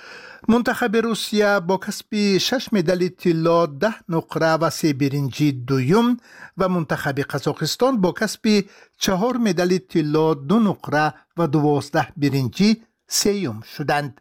منتخب روسیه با کسب شش مدال طلا، ده نقره و سه برنجی دوم و منتخب قزاقستان با کسب چهار مدال طلا، دو نقره و دوازده برنجی سوم شدند.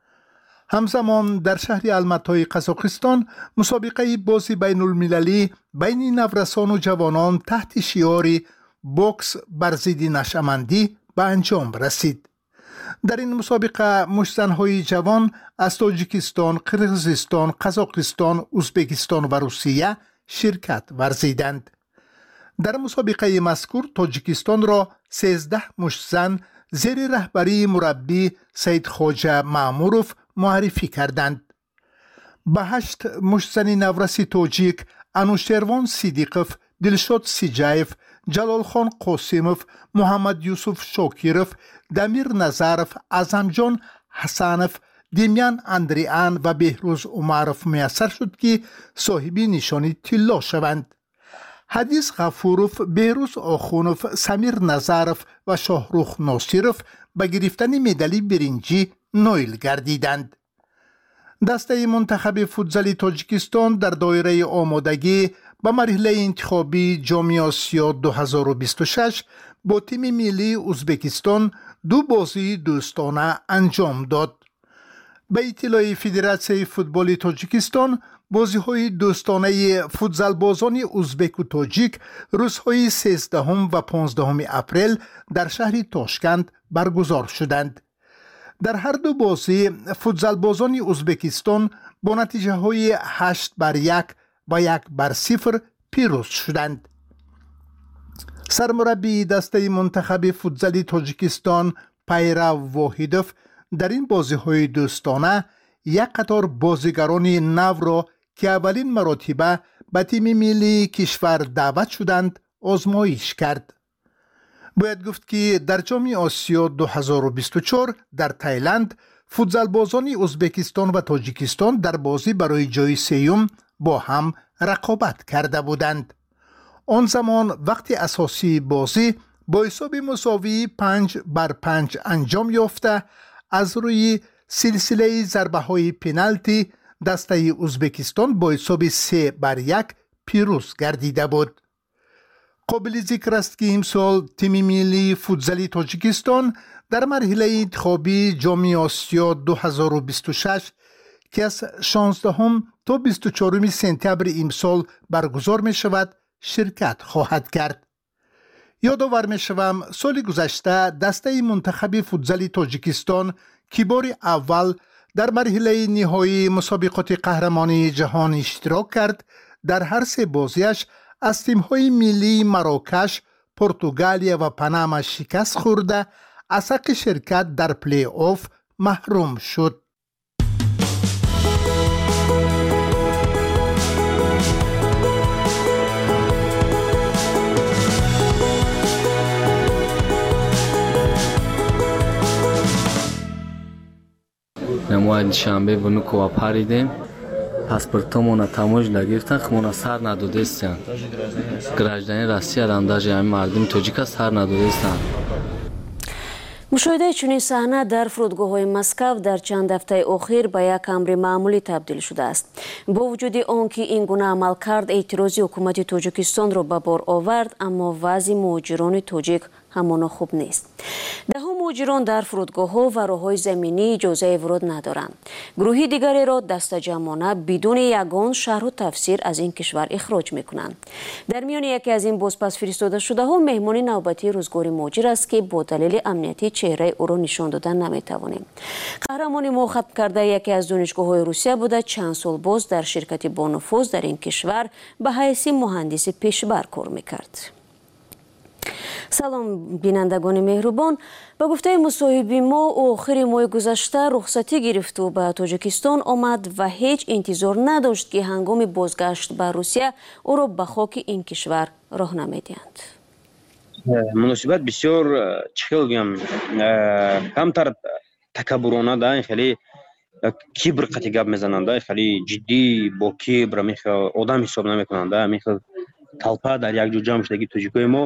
همزمان در شهر الماتای قزاقستان مسابقه باز بین المللی بین نورسان و جوانان تحت شعار بوکس بر ضد نشه‌مندی به انجام رسید. در این مسابقه مشت‌زن‌های جوان از تاجیکستان، قرقیزستان، قزاقستان، ازبکستان و روسیه شرکت ورزیدند. در مسابقه مذکور تاجیکستان را سیزده مشت‌زن زیر رهبری مربی سید خواجه معموروف معرفی کردند. به هشت مشت‌زن نورسی تاجیک انوشیروان صدیقوف، دلشاد سیجایف، جلال خان قاسموف، محمد یوسف شاکیروف، دمیر نظرف، اعظمجان حسنوف، دیمیان اندریان و بهروز عمروف میسر شد که صاحبی نشانی طلا شوند. حدیث غفوروف، بهروز آخونوف، سمیر نظرف و شاهروخ ناصیروف به گرفتن مدال برنجی نایل گردیدند. دسته منتخب فوتزال تاجیکستان در دایره آمادگی به مرحله انتخابی جام آسیا دو هزار و بیست و شش با تیم ملی ازبکستان دو بازی دوستانه انجام داد. به اطلاع فدراسیون فوتبال تاجیکستان، بازی‌های دوستانه فوتزال بازان ازبک و تاجیک روزهای سیزدهم و پانزدهم اپریل در شهر تاشکند برگزار شدند. در هر دو بازی فوتزال بازان ازبکستان با نتیجه های هشت بر یک و یک بر صفر پیروز شدند. سرمربی دسته منتخب فوتزال تاجیکستان پیرو واحدوف در این بازی های دوستانه یک قطار بازیگران نو را که اولین مرتبه به تیم ملی کشور دعوت شدند آزمایش کرد. باید گفت که در جام آسیا دو هزار و بیست و چهار در تایلند فوتزال بازان ازبکستان و تاجیکستان در بازی برای جای سیوم با هم رقابت کرده بودند. آن زمان وقت اساسی بازی با حساب مساوی پنج بر پنج انجام یافته از روی سلسله ضربه های پنالتی دسته ازبکستان با حساب سه بر یک پیروز گردیده بود. قابل ذکر است که امسال تیم ملی فوتزال تاجیکستان در مرحله انتخابی جام آسیا دو هزار و بیست و شش که از شانزدهم تا بیست و چهارم سپتامبر امسال برگزار می شود شرکت خواهد کرد. یادآور می شوم سال گذشته دسته منتخب فوتزال تاجیکستان که بار اول در مرحله نهایی مسابقات قهرمانی جهان اشتراک کرد در هر سه بازیش از تیم‌های ملی مراکش، پرتغالیا و پاناما شکست خورده از حق شرکت در پلی آف محروم شد. نماید شنبه بنوک و پریدیم پاسپورتمون تماج لگرفتن خمون سر ندادستن گراجدانی روسیه هم даже همین مردم تاجیک سر ندادستن. мушоҳидаи чунин саҳна дар фурудгоҳҳои Москав дар чанд ҳафтаи охир ба як амри маъмулӣ табдил шудааст. бо вуҷуди он ки ин гуна амалкард эътирози ҳукумати Тоҷикистонро ба бор овард, аммо вазъи муҳоҷирони тоҷик ҳамоно хуб нест. даҳҳо муҳоҷирон дар фурудгоҳҳо ва роҳҳои заминӣ иҷозаи вород надоранд. гурӯҳи дигареро дастаҷамона бидуни ягон шарҳу тафсир аз ин кишвар ихроҷ мекунанд. дар миёни яке аз ин бозпасфиристодашудаҳо меҳмони навбатии рӯзгори муҳоҷир аст ки бо далели амнияти чеҳраи ӯро нишон дода наметавонем. қаҳрамони мо хатм кардаи яке аз донишгоҳҳои русия буда чанд сол боз дар ширкати бонуфуз дар ин кишвар ба ҳайси муҳандиси пешбар кор мекард. салом бинандагони меҳрубон, ба гуфтаи мусоҳиби мо охири моҳи гузашта рухсатӣ гирифту ба Тоҷикистон омад ва ҳеҷ интизор надошт ки ҳангоми бозгашт ба Русия ӯро ба хоки ин кишвар роҳ намедиҳанд. муносибат бисёр чӣ хел гӯям камтар такаббурона да хеле кибр қати гап мезананд, хеле ҷиддӣ бо кибр одам ҳисоб намекунанд. михел талпа дар якҷо ҷамъ шудагӣ тоҷикои мо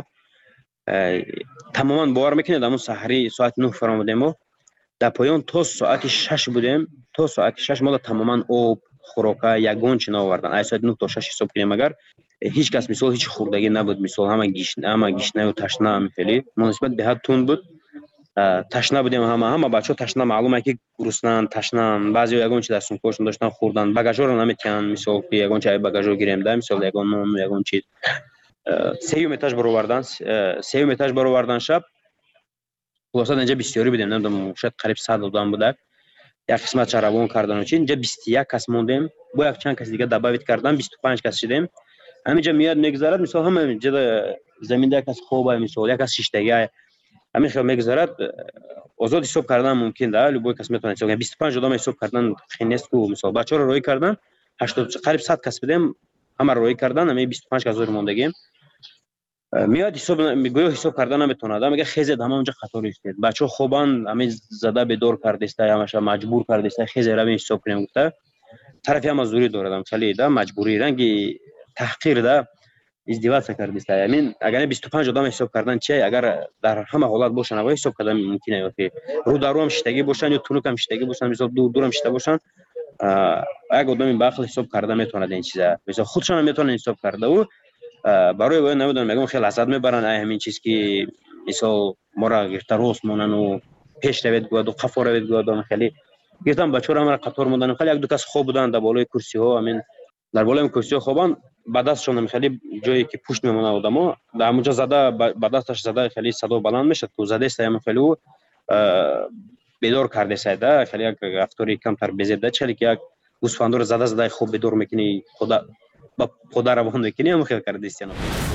тамоман бовар мекунед амон саҳри соати нӯҳ фаромудем мо дар поён то соати шаш будем то соати шаш мо тамоман об хӯрока ягон чӣ наовардан. ай соати нӯҳ то шаш ҳисоб кунем агар ҳеҷ кас мисол ҳеҷ хӯрдагӣ набуд, мисол ҳама ҳама гишнаю ташна мифели муносибат беҳад тунд буд. ташна будем ҳама ҳама бачаҳо ташна маълуме ки гуруснанд, ташнанд, баъзеҳо ягон чиз дар сумкаҳошон доштан хӯрдан, багажҳоро наметиҳанд, мисол ки ягон чиз багажҳо гирем да мисол ягон нон ягон чиз сеюм этаж баровардан сеюм этаж баровардан шаб خلاصه اینجا بسیاری بودیم، نمیدونم شاید قریب صد آدم بوده. یک قسمت چراغون کردن و چی اینجا بیست و یک کس موندیم، با یک چند کس دیگه دعوت کردن بیست و پنج کس شدیم. همینجا میاد میگذرد، مثلا همه اینجا زمین ده کس خوبه، مثلا یک کس شش تایی همین خیلی میگذرد. آزاد حساب کردن ممکن ده، ولی با کس میتونه حساب کنه. بیست و پنج آدم حساب کردن خیلی نیست که مثلا بچه‌ها رو روی کردن، هشتاد قریب صد کس بودیم، همه روی کردن، همین بیست و پنج کس موندگیم. میاد حساب میگه حساب کردن نمیتونه، میگه خیزه همه اونجا خطر است. بچه‌ها خوبان همین زده به دور کرده است، همش مجبور کرده است خیزه رو حساب کنیم گفته. طرفی هم مزدوری دارم خیلی ده مجبوری رنگی تحقیر ده ازدواج کرده است. یعنی اگر بیست و پنج آدم حساب کردن چه اگر در همه حالت باشن و حساب کردن ممکنه که رو درو هم شتگی باشن یا تونوک هم شتگی باشن، مثلا دور دور هم شته باشن، اگه آدم با عقل حساب کرده میتونه این چیزا مثلا خودشون هم میتونن حساب کرده و برای وای نمیدونم میگم خیلی لذت میبرن همین چیز که مثلا ما را گرفتاروس مونن و پیش روید گواد و قفا روید گواد خیلی گفتم بچه‌ها هم قطار موندن، خیلی یک دو کس خوب بودن در بالای کرسی ها، همین در بالای کرسی ها خوبان با دستشون خیلی جایی که پشت میمونه آدم‌ها در اونجا زده با دستش زده خیلی صدا بلند میشه تو زده است هم خیلی بیدار کرده سایده خیلی یک رفتاری کمتر بزیده چلی که یک گوسفند رو زده زده خوب بیدار میکنی خدا با خدا روان میکنی هم خیلی کرده است.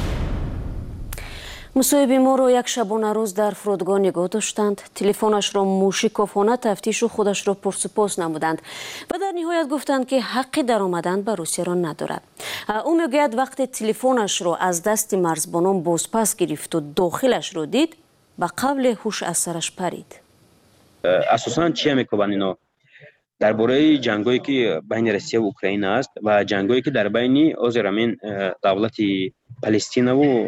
مصاحبه ما رو یک شبانه روز در فرودگاه نگاه داشتند، تلفنش را موشکافانه تفتیش و خودش را پرسپوس نمودند و در نهایت گفتند که حق در آمدن به روسیه را ندارد. او میگوید وقتی تلفنش را از دست مرزبانان بازپس گرفت و داخلش را دید به قبل هوش از سرش پرید. اساساً چی میگویند اینا درباره جنگایی که بین روسیه و اوکراین است و جنگایی که در بین آذربایجان دولت فلسطین و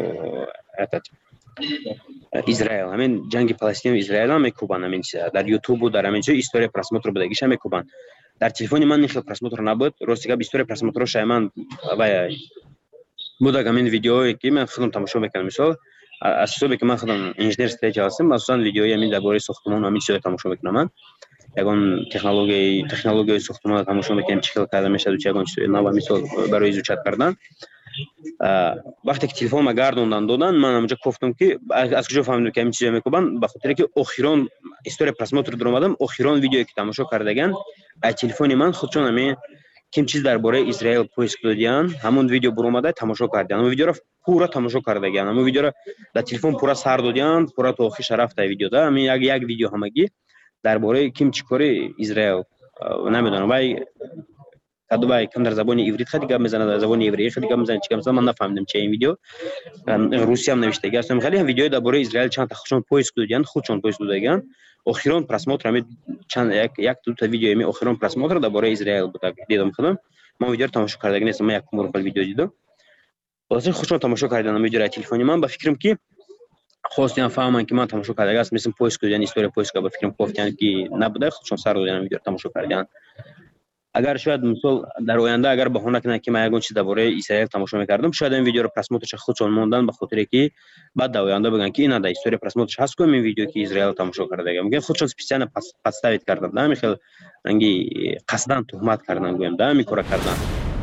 اسرائیل، همین جنگ فلسطین و اسرائیل هم میکوبن، همین در یوتیوب و در همین جای استوری پرسموتر بدگیش هم میکوبن. در تلفن من خیلی پرسموتر نبود، راستیگه استوری پرسموتر شایمان و بوده همین ویدیویی که من خودم تماشا میکنم، مثلا از صبح که من خودم انجینر استریج هستم، مثلا ویدیوی همین درباره ساختمان همین چیزا تماشا میکنم. من یگان تکنولوژی تکنولوژی ساختمان تماشا میکنم چیکار کرده میشه و چیکار چیز نو مثلا برای زوچت کردن. وقتی که تلفن ما گردوندن دادن من اونجا گفتم که از کجا فهمیدم که این چیزا میکوبن، به خاطر که اخیران استوری پرسموتر در اومدم، اخیران ویدیویی که تماشا کردگان از تلفن من خودشون همین کیم چیز درباره اسرائیل پوست دادیان، همون ویدیو بر اومده تماشا کردن، اون ویدیو رو پورا تماشا کردگان، اون ویدیو رو در تلفن پورا سر دادیان، پورا تو آخرش رفته ویدیو ده، همین یک یک ویدیو همگی درباره کیم چیکاری اسرائیل نمیدونم وای کدو وای کم در زبان عبری خیلی گپ میزنه، در زبان عبری خیلی گپ میزنه، چیکار مثلا من نفهمیدم چه این ویدیو روسی هم نوشته گفتم خیلی هم ویدیو درباره اسرائیل چند تا خودشون پوست دادیان، خودشون پوست دادگان اخیران پرسموتر همین چند یک یک دو تا ویدیو می اخیران پرسموتر درباره اسرائیل بود دیدم خودم، من ویدیو رو تماشا کردم نیستم، من یک مرکل ویدیو دیدم واسه خودشون تماشا کردن ویدیو را تلفنی من، با فکرم که خواستم فهمم که من تماشا کردم است مثل پوست کردن استوری پوست که با فکرم گفتن که نبوده خودشون سر دادن ویدیو تماشا کردن. اگر شاید مثلا در آینده اگر بهونه کنه که من یگان چیز درباره اسرائیل تماشا میکردم شاید این ویدیو رو پرسموتش خودشون موندن به خاطر که بعد در آینده بگن که اینا در استوری پرسموتش هست که این ویدیو که اسرائیل تماشا کرده میگن خودشون سپیسیان پس پستاویت کردن، نه میخواد رنگی قصدن تهمت کردن گویم ده میکره کردن.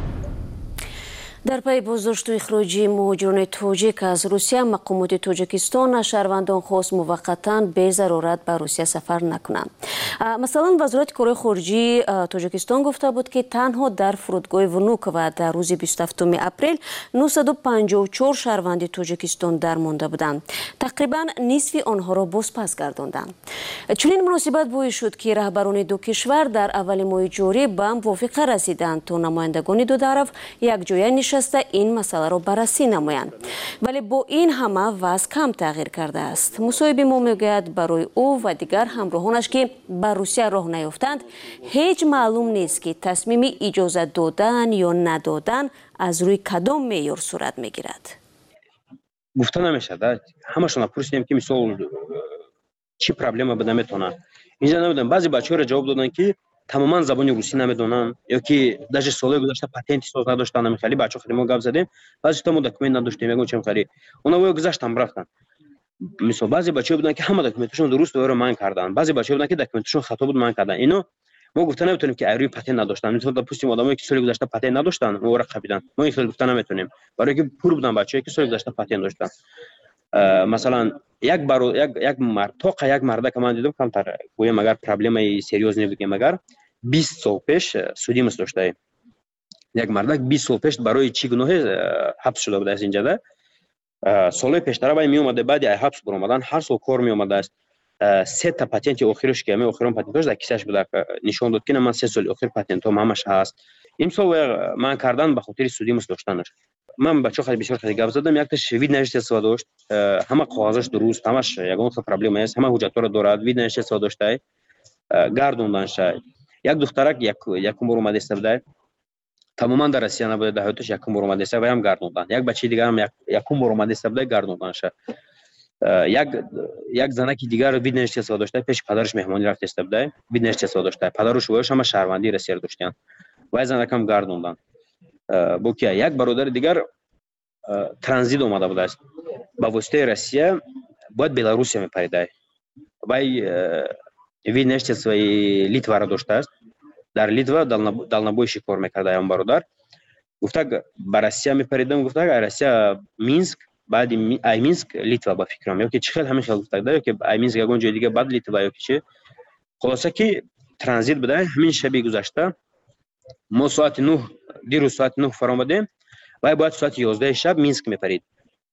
در پی بازداشت و اخراج مهاجران تاجیک از روسیه، مقامات تاجیکستان شهروندان خاص موقتا به ضرورت به روسیه سفر نکنند. مثلا وزارت کارهای خارجه تاجیکستان گفته بود که تنها در فرودگاه ونوک و در روز بیست و هفتم اپریل نهصد و پنجاه و چهار شهروند تاجیکستان درمانده بودند. تقریبا نصف آنها را بازپس گرداندند. چنین مناسبت باعث شد که رهبران دو کشور در اول ماه جاری به موافقه رسیدند تا نمایندگان دو طرف یک جای نشسته این مسئله را بررسی نمایند، ولی با این همه وضع کم تغییر کرده است. مصاحبه ما میگوید برای او و دیگر همراهانش که به روسیه راه نیافتند هیچ معلوم نیست که تصمیم اجازه دادن یا ندادن از روی کدام معیار صورت میگیرد. گفته نمیشه، همشون پرسیدیم که مثلا چی پرابلم بده میتونه اینجا نمیدونم. بعضی بچه‌ها را جواب دادن که تماما زبان روسی نمیدونن یا که داش سال گذشته پاتنت ساز نداشتن، نمیخواد بچه‌ها خیلی ما گپ زدیم بعضی تا ما دکمنت نداشتیم میگم چه خیلی اونا وای گذاشتم رفتن. مثلا بعضی بچه‌ها بودن که همه دکمنتشون درست و من کردن، بعضی بچه‌ها بودن که دکمنتشون خطا بود من کردن. اینو ما گفتن نمیتونیم که ایروی پاتنت نداشتن، مثلا تا پوستیم آدمایی که سال گذشته پاتنت نداشتن ما ورق خریدن، ما این سال گفتن نمیتونیم برای که پور بودن بچه‌ای که سال گذشته پاتنت داشتن. مثلا یک بار یک یک مرد تا یک مرد که من دیدم کمتر گویم اگر پرابلمی سریوز نبودیم اگر بیست سال پیش سودیمس داشته یک مرد بیست سال پیش برای چی گناه حبس شده بوده است اینجا ده سال پیشتر باید می اومده بعد ای حبس برآمدن هر سال کار می اومده است سه تا پاتنت آخرش که می آخرام پاتنتش در کیسش بوده نشون داد که من سه سال آخر پاتنتم همش هست امسال من کردن به خاطر سودیمس داشتنش من بچه خیلی بسیار خیلی گپ زدم یک تا وید نوشته استفاده داشت همه کاغذش درست همش یگان خیلی پرابلم است همه حجت را دارد وید نوشته استفاده داشته گردوندنش یک دخترک یک یکم بار اومده استفاده تماما در روسیه نبوده دهاتش یکم بار اومده استفاده هم گردوندن یک بچه دیگه هم یک یکم بار اومده استفاده گردوندنش یک یک زنکی دیگر وید نوشته استفاده داشته پیش پدرش مهمانی رفت استفاده وید نوشته استفاده داشته پدرش و همه شهروندی روسیه داشتن و زنک هم گردوندن بو که یک برادر دیگر ترانزیت اومده بوده است با واسطه روسیه باید بلاروسیا میپریده وای وی نشته سوی لیتوا را داشته است در لیتوا دالنابویشی کار میکرده اون برادر گفته با روسیه میپریدم گفته اگر روسیه مینسک بعد ای مینسک لیتوا با فکرم یا که چه خیلی همین خیلی گفته داره که ای مینسک اون جای دیگه بعد لیتوا یا که چه خلاصه که ترانزیت بوده همین شبی گذشته ما ساعت نه دیروز ساعت نه فرامدیم و باید ساعت یازده شب مینسک میپرید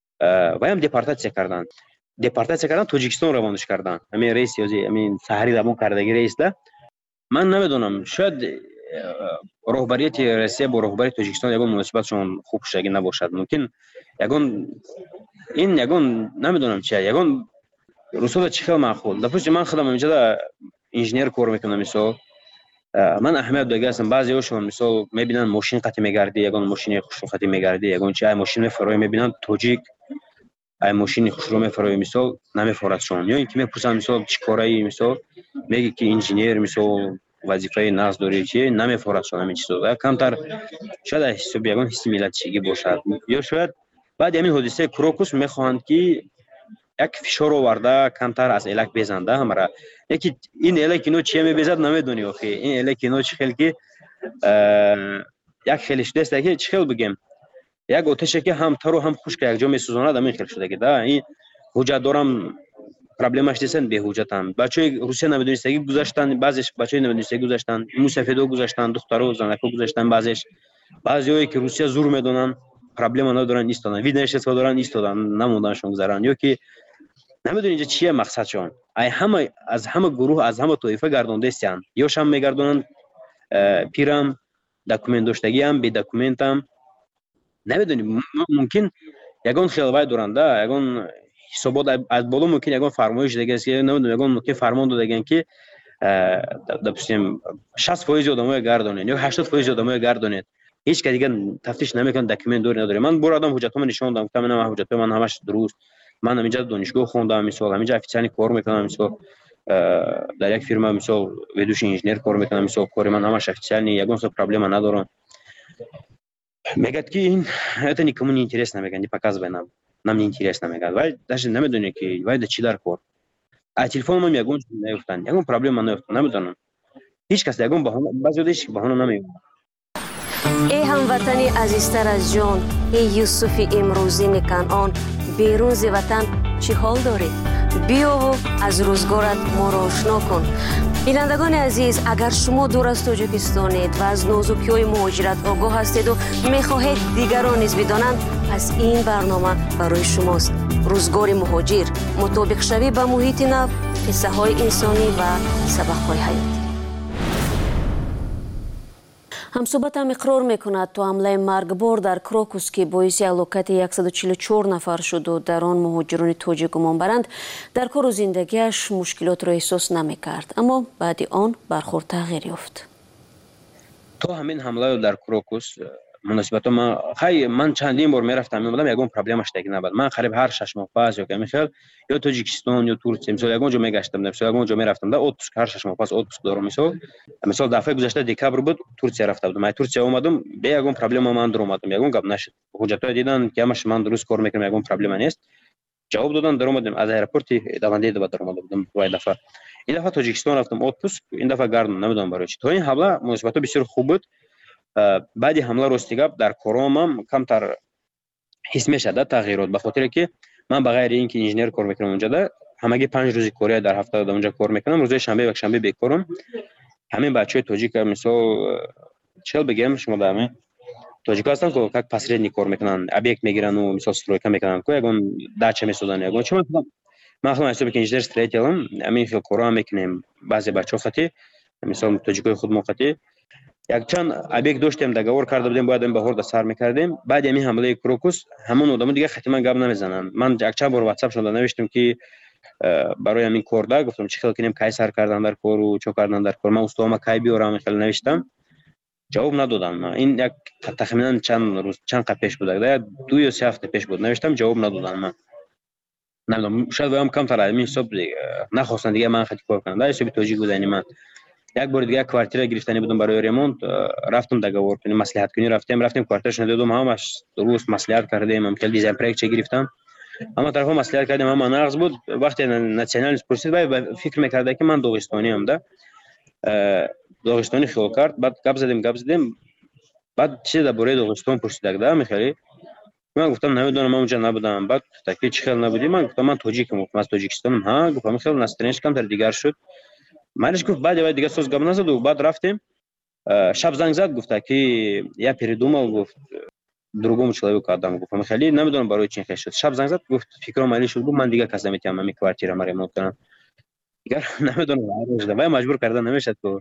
و هم دپارتاسیا کردن دپارتاسیا کردن تاجیکستان روانش کردن همین رئیس یازی همین سحری دامون کردگی رئیس ده من نمیدونم شاید رهبریت روسیه با رهبری تاجیکستان یگان مناسبتشون خوب شگی نباشد ممکن یگان این یگان نمیدونم چیه یگان رسول چه خیلی معقول دفعه من خودم اینجا انجینیر کار میکنم مثلا من اهمیت دیگه هستم بعضی هاشون مثلا میبینن ماشین قطع میگردی یگان ماشین خوشرو قطع میگردی یگان چه ماشین میفروی میبینن تاجیک ای ماشین خوشرو میفروی مثلا نمیفرادشون یا اینکه میپرسن مثلا چی کاری مثلا میگه که انجینیر مثلا وظیفه ناز داری چی نمیفرادشون همین چیزا کمتر شاید حساب یگان حس ملتچگی باشد یا شاید بعد همین حادثه کروکوس میخواهند که یک فشار آورده کمتر از الک بزنده همرا یکی این الک اینو چی میبزد نمیدونی آخه این الک اینو چه خیلی که یک خیلیش دسته که چه خیلی بگم یک آتشه که هم تر و هم خشک یک جا میسوزاند همین خیلی شده که ده این حجت دارم پرابلمش دیسن به حجتم بچهای روسیه نمیدونستگی گذاشتن بعضیش بچهای نمیدونستگی گذاشتن موسفیدو گذاشتن دخترها و زنکا گذاشتن بعضیش بعضیایی که روسیه زور میدونن پرابلم ندارن ایستادن وید نشه دارن ایستادن نموندنشون گذرن یا که نمیدونی اینجا چیه مقصدشون ای همه از همه گروه از همه طایفه گردونده استن یا شام میگردونن پیرم دکومنت داشتگی هم بی دکومنت هم نمیدونی ممکن یگان خیلی دورنده یگان حسابات از بالا ممکن یگان فرمایش دیگه است که نمیدونم یگان ممکن فرمان دادن که دپسیم شصت درصد آدمای گردونن یا هشتاد درصد آدمای گردونن هیچ که دیگه تفتیش نمیکنه دکومنت دور نداره من بر آدم حجتام نشون دادم که من حجت من همش درست من اینجا دانشگاه خوندم مثلا اینجا افیسیانی کار میکنم مثلا در یک فرما مثلا ویدوش انجینیر کار میکنم مثلا کار من همش افیسیانی یگان سو پرابلم ندارم میگد که این это никому не интересно میگن показывай нам нам не интересно میگن ولی даже نمیدونه که وای چی در کار а телефон من یگان نمیفتن یگان پرابلم نمیفتن نمیدونم هیچ کس یگان بهانه بعضی دیش بهانه نمیگه ای هموطنی عزیزتر از جان ای یوسف امروزین کنعان بیرون ز وطن چی حال داری؟ بیا و از روزگارت ما را آشنا کن. بینندگان عزیز اگر شما دور از تاجیکستانید و از نازکی‌های مهاجرت آگاه هستید و می‌خواهید دیگران نیز بدانند پس این برنامه برای شماست. روزگار مهاجر مطابق شوی به محیط نو قصه های انسانی و سبق های حیاتی. همصحبتم اقرار میکند تو حمله مرگبار در کروکوس که باعث هلاکت صد و چهل و چهار نفر شد و در آن مهاجران تاجیک گمان برند در کار و زندگیش مشکلات را احساس نمیکرد اما بعد آن برخورد تغییر یافت. تو همین حمله در کروکوس مناسبت من خیلی من چندین بار میرفتم میومدم یگان پرابلمش دیگه نبود من قریب هر شش ماه پس یا که میخواد یا تاجیکستان یا ترکیه مثلا یگان جا میگشتم مثلا یگان جا میرفتم در اتوبوس هر شش ماه پس اتوبوس دارم مثلا مثلا دفعه گذشته دکبر بود ترکیه رفته بودم من ترکیه اومدم به یگان پرابلم من در اومدم یگان گپ نشد حجتای دیدن که همش من درست کار میکنم یگان پرابلم نیست جواب دادن در اومدم از آیرپورت دوانده دو در اومدم بودم وای دفعه این دفعه تاجیکستان رفتم اتوبوس این دفعه گردم نمیدونم برای چی تو این حمله مناسبت بسیار خوب بود بعد حمله راستی گپ در کارام کمتر حس میشد تغییرات به خاطر که من بغیر اینکه انجینر کار میکنم اونجا ده همگی پنج روزی کاری در هفته در اونجا کار میکنم. روز شنبه و شنبه بیکارم. همین بچهای تاجیک مثلا چل بگم شما دامه تاجیک هستن که یک پسری کار میکنن، ابیک میگیرن و مثلا استرویکا میکنن که یگون داچه میسودن یگون چون من خودم حساب که انجینر استریتلم همین خیلی کارا میکنیم. بعضی بچه‌ها خاطی مثلا تاجیکای خود موقتی یک چند ابیک داشتیم دگاور کرده بودیم باید به هورد سر میکردیم. بعد همین حمله کروکوس همون آدمو دیگه خاطی من گپ نمیزنن. من یک چند بار واتساپ شده نوشتم که برای همین کوردا گفتم چه خیلی کنیم کای سر کردن در کار و چه کردن در کار. من استوام کای بیارم خیلی نوشتم جواب ندادم. این یک تخمینا چند روز چند قد پیش بود دیگه دو یا سه هفته پیش بود نوشتم جواب ندادن. من نمیدونم شاید هم کم تر همین حساب نخواستن دیگه من خاطی کار کنم. در حساب تاجیک بودن من یک بار دیگه کوارتیر گرفتنی بودم برای ریمونت رفتم دگاور کنیم مصلحت کنی رفتیم رفتیم کوارترش ندیدم همش درست مصلحت کردیم. هم خیلی دیزاین پروژه چه گرفتم اما طرفا مصلحت کردیم اما نقص بود. وقتی ناسیونال پرسید و فکر می‌کرد که من داغستانی ام ده داغستانی خیال کرد. بعد گپ زدیم گپ زدیم بعد چه درباره داغستان پرسید ده میخری من گفتم نمیدونم من اونجا نبودم. بعد تاکید چه خیال نبودی من گفتم من تاجیکم گفتم از تاجیکستانم. ها گفتم خیلی نستنش کم در دیگر شد مالش گفت بعد بعد دیگه سوز گپ نزد و بعد رفتیم شب زنگ زد گفت که یا передумал گفت другому человеку отдам. گفتم خیلی نمیدونم برای چی خیلی شد. شب زنگ زد گفت فکرم علی شد من دیگه کس نمیتونم همین کوارتیر ما ریمونت کنم دیگه نمیدونم و مجبور کردن نمیشد که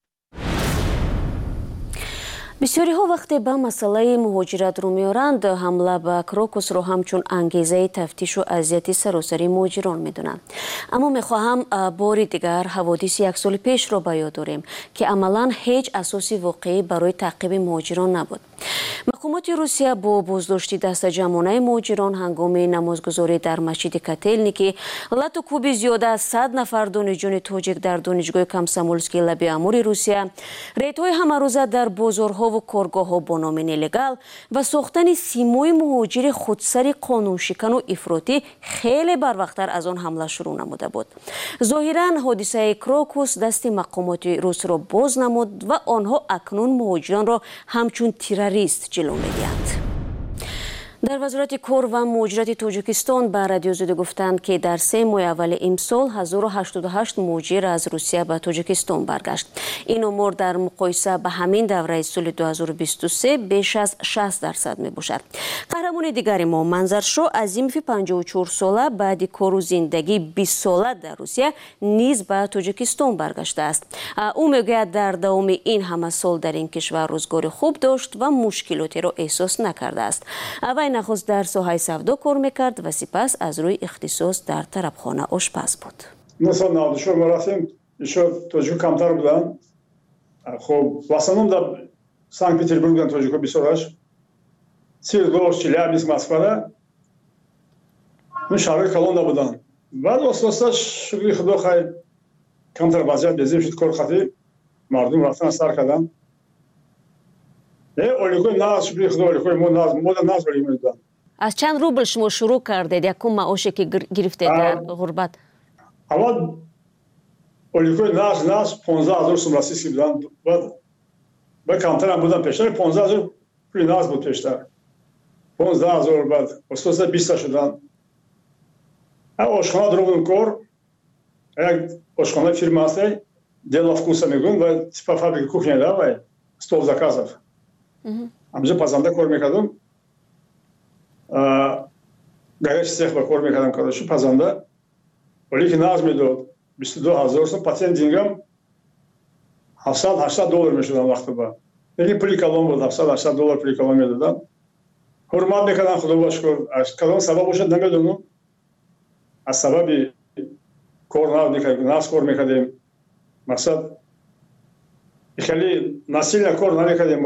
бисёриҳо вақте ба масъалаи муҳоҷиратро меоранд ҳамла ба крокусро ҳамчун ангезаи тафтишу азияти саросари муҳоҷирон медонанд. аммо мехоҳам бори дигар ҳаводиси як соли пешро ба ёд орем ки амалан ҳеҷ асоси воқеӣ барои таъқиби муҳоҷирон набуд. мақомоти русия бо боздошти дастаҷамонаи муҳоҷирон ҳангоми намозгузорӣ дар масҷиди котельники лату кӯби зиёда аз сад нафар донишҷӯёни тоҷик дар донишгоҳи комсомольскии лаби амури русия рейдҳои ҳамарӯза дар бозорҳо коргоҳҳо бо номи нелегал ва сохтани симои муҳоҷири худсари қонуншикану ифротӣ хеле барвақттар аз он ҳамла шурӯъ намуда буд. зоҳиран ҳодисаи крокус дасти мақомоти русро боз намуд ва онҳо акнун муҳоҷиронро ҳамчун террорист ҷилӯ медиҳанд. дар вазорати кор ва муҳоҷирати тоҷикистон ба радио зуде гуфтанд ки дар се моҳи аввали имсол ҳазору ҳаштоду ҳашт муҳоҷир аз русия ба тоҷикистон баргашт. ин омор дар муқоиса ба ҳамин давраи соли ду ҳазору бисту се беш аз шаст дарсад мебошад. қаҳрамони дигари мо манзаршо азимови панҷоҳу чор сола баъди кору зиндагии бист сола дар русия низ ба тоҷикистон баргаштааст. ӯ мегӯяд дар давоми ин ҳама сол дар ин кишвар рӯзгори хуб дошт ва мушкилотеро эҳсос накардааст. нахост дар соҳаи савдо кор мекард ва сипас аз рӯи ихтисос дар тарабхона ошпаз буд. соли наваду чор мо рафтем ишо тоҷико камтар буданд. хоб в основном дар санкт петербург буданд тоҷико бисёраш сирдош челябинск москвада ну шаҳрҳои калон набуданд. баъд ососта шукри худо хай камтар вазъият безем шуд кор хати мардум рафтан сар карданд. оликои нағз шукри худо оликои мо нағз мо дар нағз барем медоданд. аз чанд рубл шумо шурӯъ кардед якум маоше ки гирифтед дар ғурбат? аввал оликои нағз нағз понздаҳ ҳазор сум российский буданд. баъд камтарам буданд пештар понздаҳ ҳазор пули нағз буд пештар понздаҳ ҳазор баъд ососта биста шуданд. ошхона дорувдем кор як ошхонаи фирма ҳасте дело вкуса мегӯям ва типа фабрика кухня да ва стол заказов ҳамҷо пазанда кор мекардам. горячий цех ба кор мекардам кадашу пазанда оле ки нағз медод бисту ду ҳазор сум патент дингам ҳафтсад ҳаштад доллар мешудам вақти ба лекин пули калон буд ҳафтсад ҳаштад доллар пули калон медодам. ҳурмат мекардам худо ба шукр. кадом сабаб бошад намедонам. аз сабаби кор нағз кор мекардем мақсад хеле насилна кор намекардем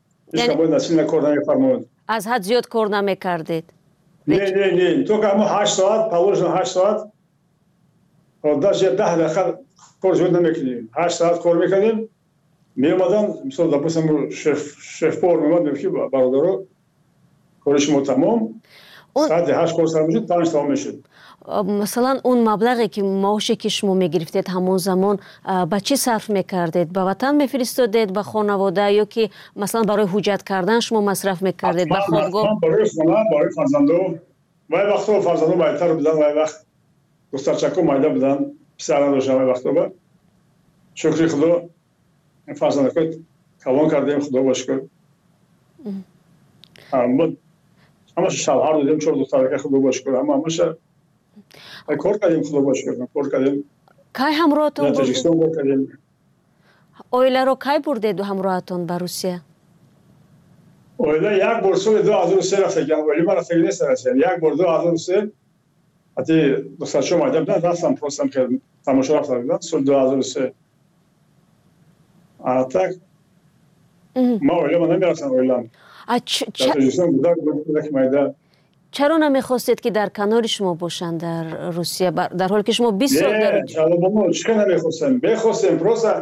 аз ҳад зиёд кор намекардед? не не не только ҳама ҳашт соат положено ҳашт соат даже даҳ дақиқа кор зиёд намекардем. ҳашт соат кор мекардем меомадан мисол допустим шефпор меомад мегӯфт ки бародаро кори шумо тамом саати ҳашт кор сар мешуд панҷ тамом мешуд. масалан он маблағе ки маоше ки шумо мегирифтед ҳамон замон ба чӣ сарф мекардед? ба ватан мефиристодед, ба хонавода ё ки масалан барои ҳуҷҷат кардан шумо масраф мекардед ба хобгоҳ? барои хона барои фарзандо وای وقتا فرزندو مایتر بودن وای وقت دخترچکو مایده بودن پسران داشتن وای وقتا با شکری خدا فرزندکو کلان کردیم خدا باش کرد اما همش شوهر دادیم چون دخترک خدا باش کرد اما همش کار کردیم خدا باش کرد کار کردیم کی همراهتون بردید اویله رو کی بردید همراهتون به روسیه اویله یک بار سال دو هزار و سه رفته گم ولی من رفته نیست رسید یک بار دو هزار و سه حتی دخترشو مایده بودن رفتم پرستم که تماشا رفته بودن سال دو هزار و سه آتاک ما اویله من نمیرفتم اویلم چرا نمیخواستید که در کنار شما باشند در روسیه در حالی که شما بیست سال در نه چرا نمیخواستم بخواستم پروسا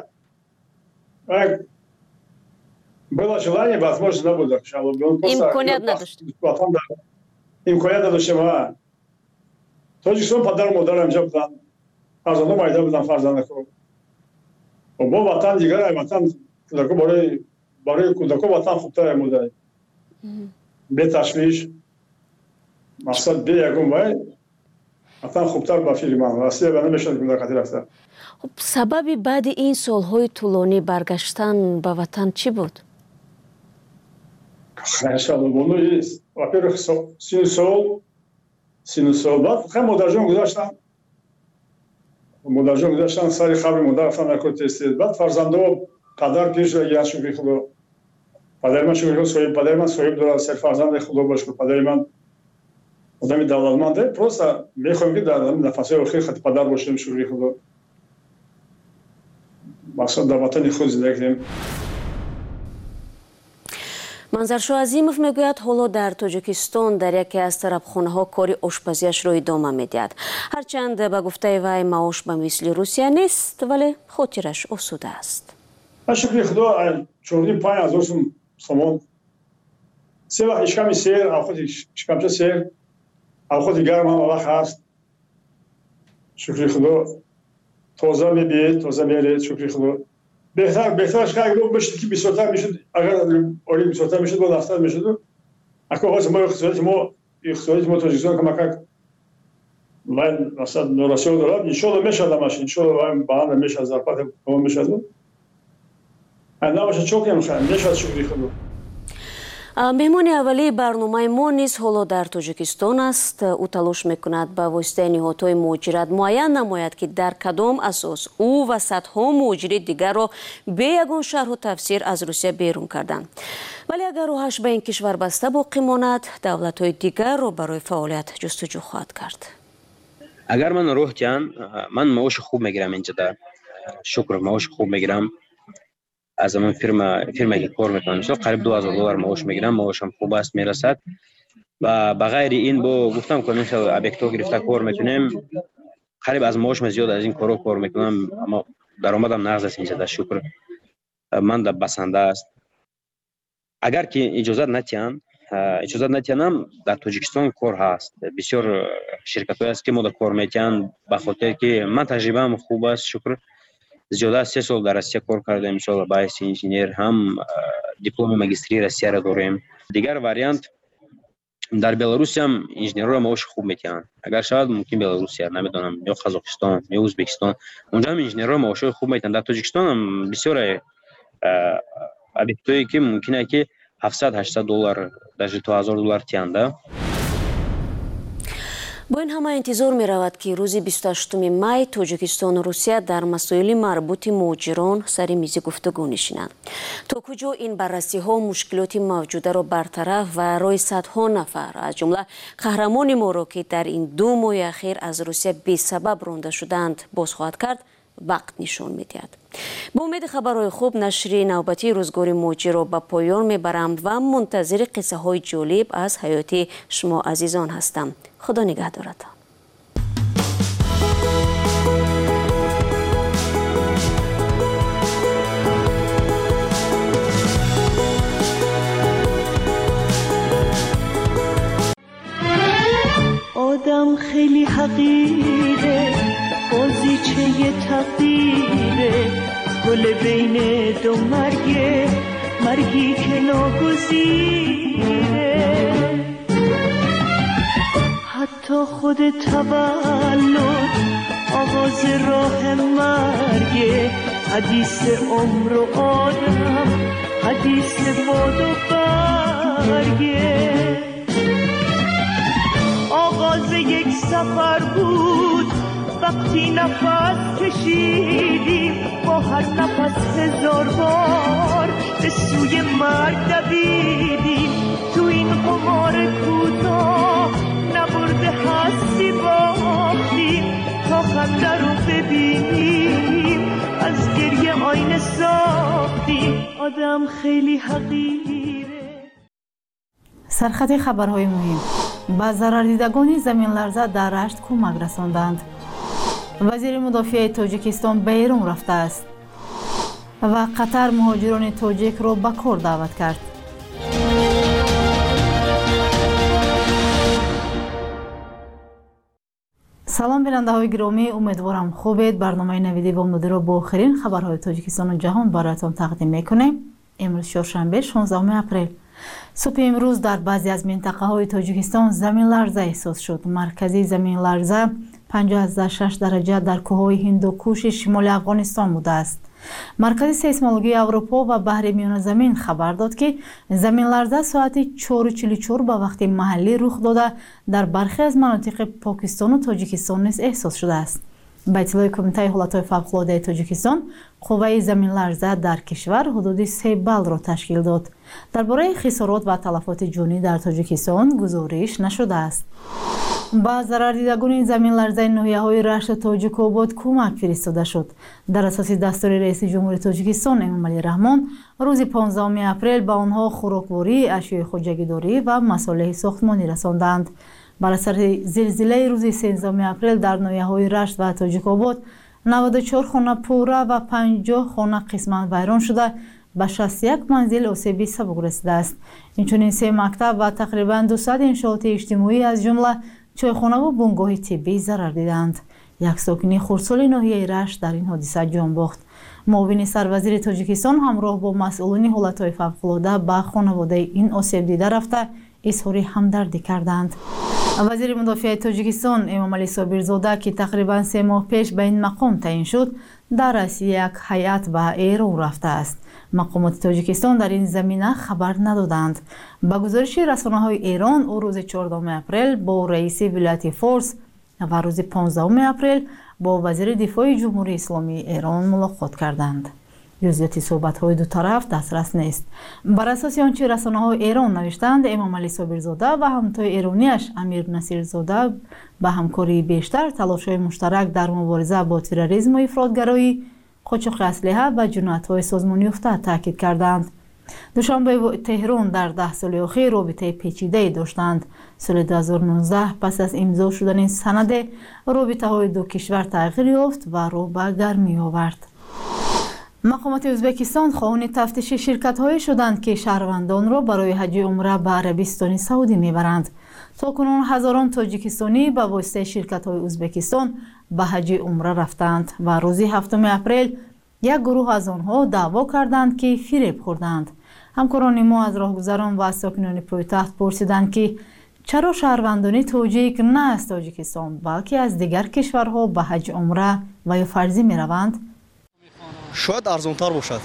было желание возможно نبود امکانیت نداشت امکانیت نداشتم تاجیکستان پدر و مادر اینجا بودن فرزندان مایده بودن فرزندکو و با وطن دیگر وطن کودکو برای برای کودکو وطن خوبتر بوده به تشویش مقصد به یکم وای وطن خوبتر با فیلمان واسه بنا میشد کودک خاطر رفته خب سبب بعد این سالهای طولانی برگشتن به وطن چی بود؟ خیلی بونو است واپر سینوسول سینوسول بعد خیلی مدرجون گذاشتم مدرجون گذاشتم سری خبر مدر رفتم نکرد تستید بعد فرزندو پدر پیش رو یاد شکری خدا پدر من شکری خدا صاحب پدر من صاحب داره سر فرزند خدا باشه پدر من آدمی دولتمنده پروسا میخوام که در نفسه آخر خط پدر باشیم شکری خدا مقصد در وطن خود زندگی کنیم. منظرشو عظیمов میگوید حالا در تاجیکستان در یکی از طرفخانه‌ها کاری آشپزیش رو ادامه میدهد. هرچند به گفته وی معاش به مثل روسیه نیست ولی خاطرش آسوده است. شکر خدا چوردیم پنج هزار سوم سه وقت اشکامی سیر آخود اشکامچه سیر آخود گرم هم وقت هست شکر خدا تازه میبید تازه میرید شکر خدا بهتر بهترش که اگر بشید که بیشتر میشد اگر اولی بیشتر میشد با دفتر میشد اگه واسه ما اقتصادی ما اقتصادی ما تاجیکستان کمک من مثلا نوراسیون دارم ان شاء الله میشد ماشین ان شاء الله با هم میشه زرپات تمام میشد انا باشه چوک نمیخوام میشد شکر خدا مهمانی اولی برنامه ما نیز حالا در تاجیکستان است. او تلاش میکند با واسطه نهادهای مهاجرت معین نماید که در کدام اساس او و صدها مهاجر دیگر را به یگان شرح و تفسیر از روسیه بیرون کردند. ولی اگر راهش به این کشور بسته باقی ماند دولت‌های دیگر را برای فعالیت جستجو خواهد کرد. اگر من روح جان من معاش خوب میگیرم اینجا در شکر معاش خوب میگیرم از همون فرما فرما که کار میکنم مثلا قریب دو هزار دلار معاش میگیرم معاشم خوب است میرسد و بغیر این با گفتم که مثلا ابیکتو گرفته کار میکنیم قریب از معاشم زیاد از این کارو کار میکنم اما درآمدم نقص است اینجا در شکر من در بسنده است اگر که اجازه نتیان اجازه نتیانم در تاجیکستان کار هست بسیار شرکت‌های است که ما در کار میکنن به خاطر که من تجربه‌ام خوب است شکر زیاده از سه سال در روسیه کار کردم مثلا با انجینیر هم دیپلم ماجستری روسیه را داریم دیگر واریانت در بلاروس هم انجینرها معاش خوب میتونن اگر شاید ممکن بلاروسیا نمیدونم یا قزاقستان یا ازبکستان اونجا هم انجینرها معاش خوب میتونن در تاجیکستان هم بسیار ابیکتایی که ممکنه که هفتصد هشتصد دلار در دو هزار دلار تیانده با این همه انتظار می رود که روز بیست و هشتم می تاجیکستان و روسیه در مسائل مربوط مهاجران سر میز گفتگو نشینند. تا کجا این بررسی ها مشکلات موجوده را برطرف و رای صدها نفر از جمله قهرمان ما را که در این دو ماه اخیر از روسیه بی سبب رانده شدند باز خواهد کرد وقت نشان میدهد. با امید خبرهای خوب نشری نوبتی روزگار مهاجر را به پایان میبرم و منتظر قصه های جالب از حیات شما عزیزان هستم. خدا نگهدارتان. آدم خیلی حقیره بازیچه تقدیره گل بین دو مرگه مرگی که ناگزیره با خود تولد آغاز راه مرگ، حدیث عمر و آدم، حدیث باد و برگه. آغاز یک سفر بود وقتی نفس کشیدیم، با هر نفس هزار بار به سوی مرگ دویدیم. تو این قمار کوتاه نبرده هستی باختیم، تا خنده رو ببینیم از گریه آینه ساختیم. آدم خیلی حقیره. سرخط خبرهای مهم: با ضرردیدگان زمین لرزه در رشت کمک رساندند. وزیر مدافع تاجیکستان به ایران رفته است و قطر مهاجران تاجیک را به کار دعوت کرد. سلام بیننده های گرامی، امیدوارم خوبید. برنامه نویدی با مدیر را با آخرین خبرهای تاجیکستان و جهان برایتان تقدیم میکنیم. امروز چهارشنبه شانزدهم اپریل. صبح امروز در بعضی از منطقه های تاجیکستان زمین لرزه احساس شد. مرکزی زمین لرزه پنجاه و شش درجه در کوههای هندوکوش شمال افغانستان بوده است. مرکز سیسمولوژی اروپا و بحر میان زمین خبر داد که زمین لرزه ساعت چهار و چهل و چهار به وقت محلی رخ داده در برخی از مناطق پاکستان و تاجیکستان نیز احساس شده است. به اطلاع کمیته حالتهای فوق‌العاده تاجیکستان، قوه زمین لرزه در کشور حدود سه بال را تشکیل داد. درباره خسارات و تلفات جانی در تاجیکستان گزارش نشده است. با ضرردیدگان زمین لرزه ناحیه‌های رشت و تاجیک‌آباد کمک فرستاده شد. در اساس دستور رئیس جمهوری تاجیکستان امامعلی رحمان، روز پانزدهم اپریل به آنها خوراکواری، اشیاء خودجگیداری و مصالح ساختمانی رساندند. بر اثر زلزله روز سیزدهم اپریل در ناحیه‌های رشت و تاجیک‌آباد نود و چهار خانه پوره و پنجاه خانه قسماً ویران شده، به شصت و یک منزل آسیب سبک رسیده است. اینچنین سه مکتب و تقریباً دویست انشاءات اجتماعی از جمله چایخانه و بنگاه طبی ضرر دیدند. یک ساکن خردسال ناحیه رشت در این حادثه جان باخت. معاون سروزیر تاجیکستان همراه با مسئولان حالتهای فوق‌العاده به خانواده این آسیب دیده رفته اظهار همدردی کردند. وزیر مدافع تاجیکستان امامعلی صابرزاده که تقریباً سه ماه پیش به این مقام تعیین شد، در رأس یک هیئت به ایران رفته است. مقامات تاجیکستان در این زمینه خبر ندادند. به گزارش رسانه‌های ایران، او روز چهاردهم اپریل با رئیس ولایت فارس و روز پانزدهم اپریل با وزیر دفاع جمهوری اسلامی ایران ملاقات کردند. جزئیات صحبت‌های دو طرف دسترس نیست. بر اساس آنچه رسانه‌های ایران نوشتند، امامعلی صابرزاده و همتای ایرانیش امیر نصیرزاده به همکاری بیشتر، تلاش‌های مشترک در مبارزه با تروریسم و افراطگرایی، قاچاق اسلحه و جنایت‌های سازمان یافته تاکید کردند. دوشنبه و تهران در ده سال اخیر رابطه پیچیده داشتند. سال دو هزار و نوزده پس از امضا شدن این سند، رابطه‌های دو کشور تغییر یافت و رو به گرمی آورد. مقامات ازبکستان خواهان تفتیش شرکت‌هایی شدند که شهروندان را برای حج عمره به عربستان سعودی میبرند. تاکنون هزاران تاجیکستانی به واسطه شرکت‌های ازبکستان به حج عمره رفتند و روز هفتم اپریل یک گروه از آنها دعوا کردند که فریب خوردند. همکاران ما از راهگذران و ساکنان پایتخت پرسیدند که چرا شهروندان تاجیک نه از تاجیکستان بلکه از دیگر کشورها به حج عمره و یا فرضی میروند؟ شاید ارزانتر باشد.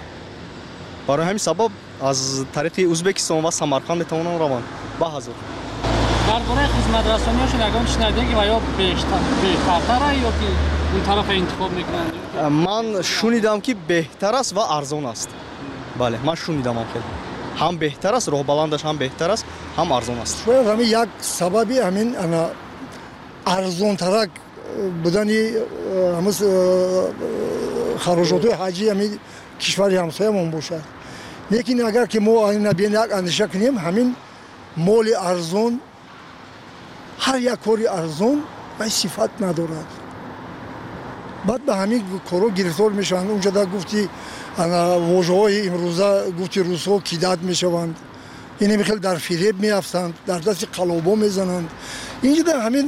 برای همین سبب از طریق ازبکستان و سمرقند میتوانم روم. با حضور. درباره خدمت رسانی‌هاشون اگه شنیدین که یا بیشتر بهتره یا که اون طرف انتخاب میکنند؟ من شنیدم که بهتر است و ارزان است. بله، من شنیدم که هم بهتر است، راه بلندش هم بهتر است، هم ارزان است. شاید همین یک سببی همین انا ارزان ترک بودن همون خراجات حجی همین کشور همسایه‌مون باشد. لیکن اگر که ما این نبین یک اندیشه کنیم، همین مال ارزان، هر یک کاری ارزان و صفت ندارد. بعد به همین کارو گرفتار میشوند. اونجا در گفتی واژه‌های امروزه گفتی روس‌ها کیدت میشوند. این میخواد در فریب میافتند، در دست قلابا میزنند. اینجا در همین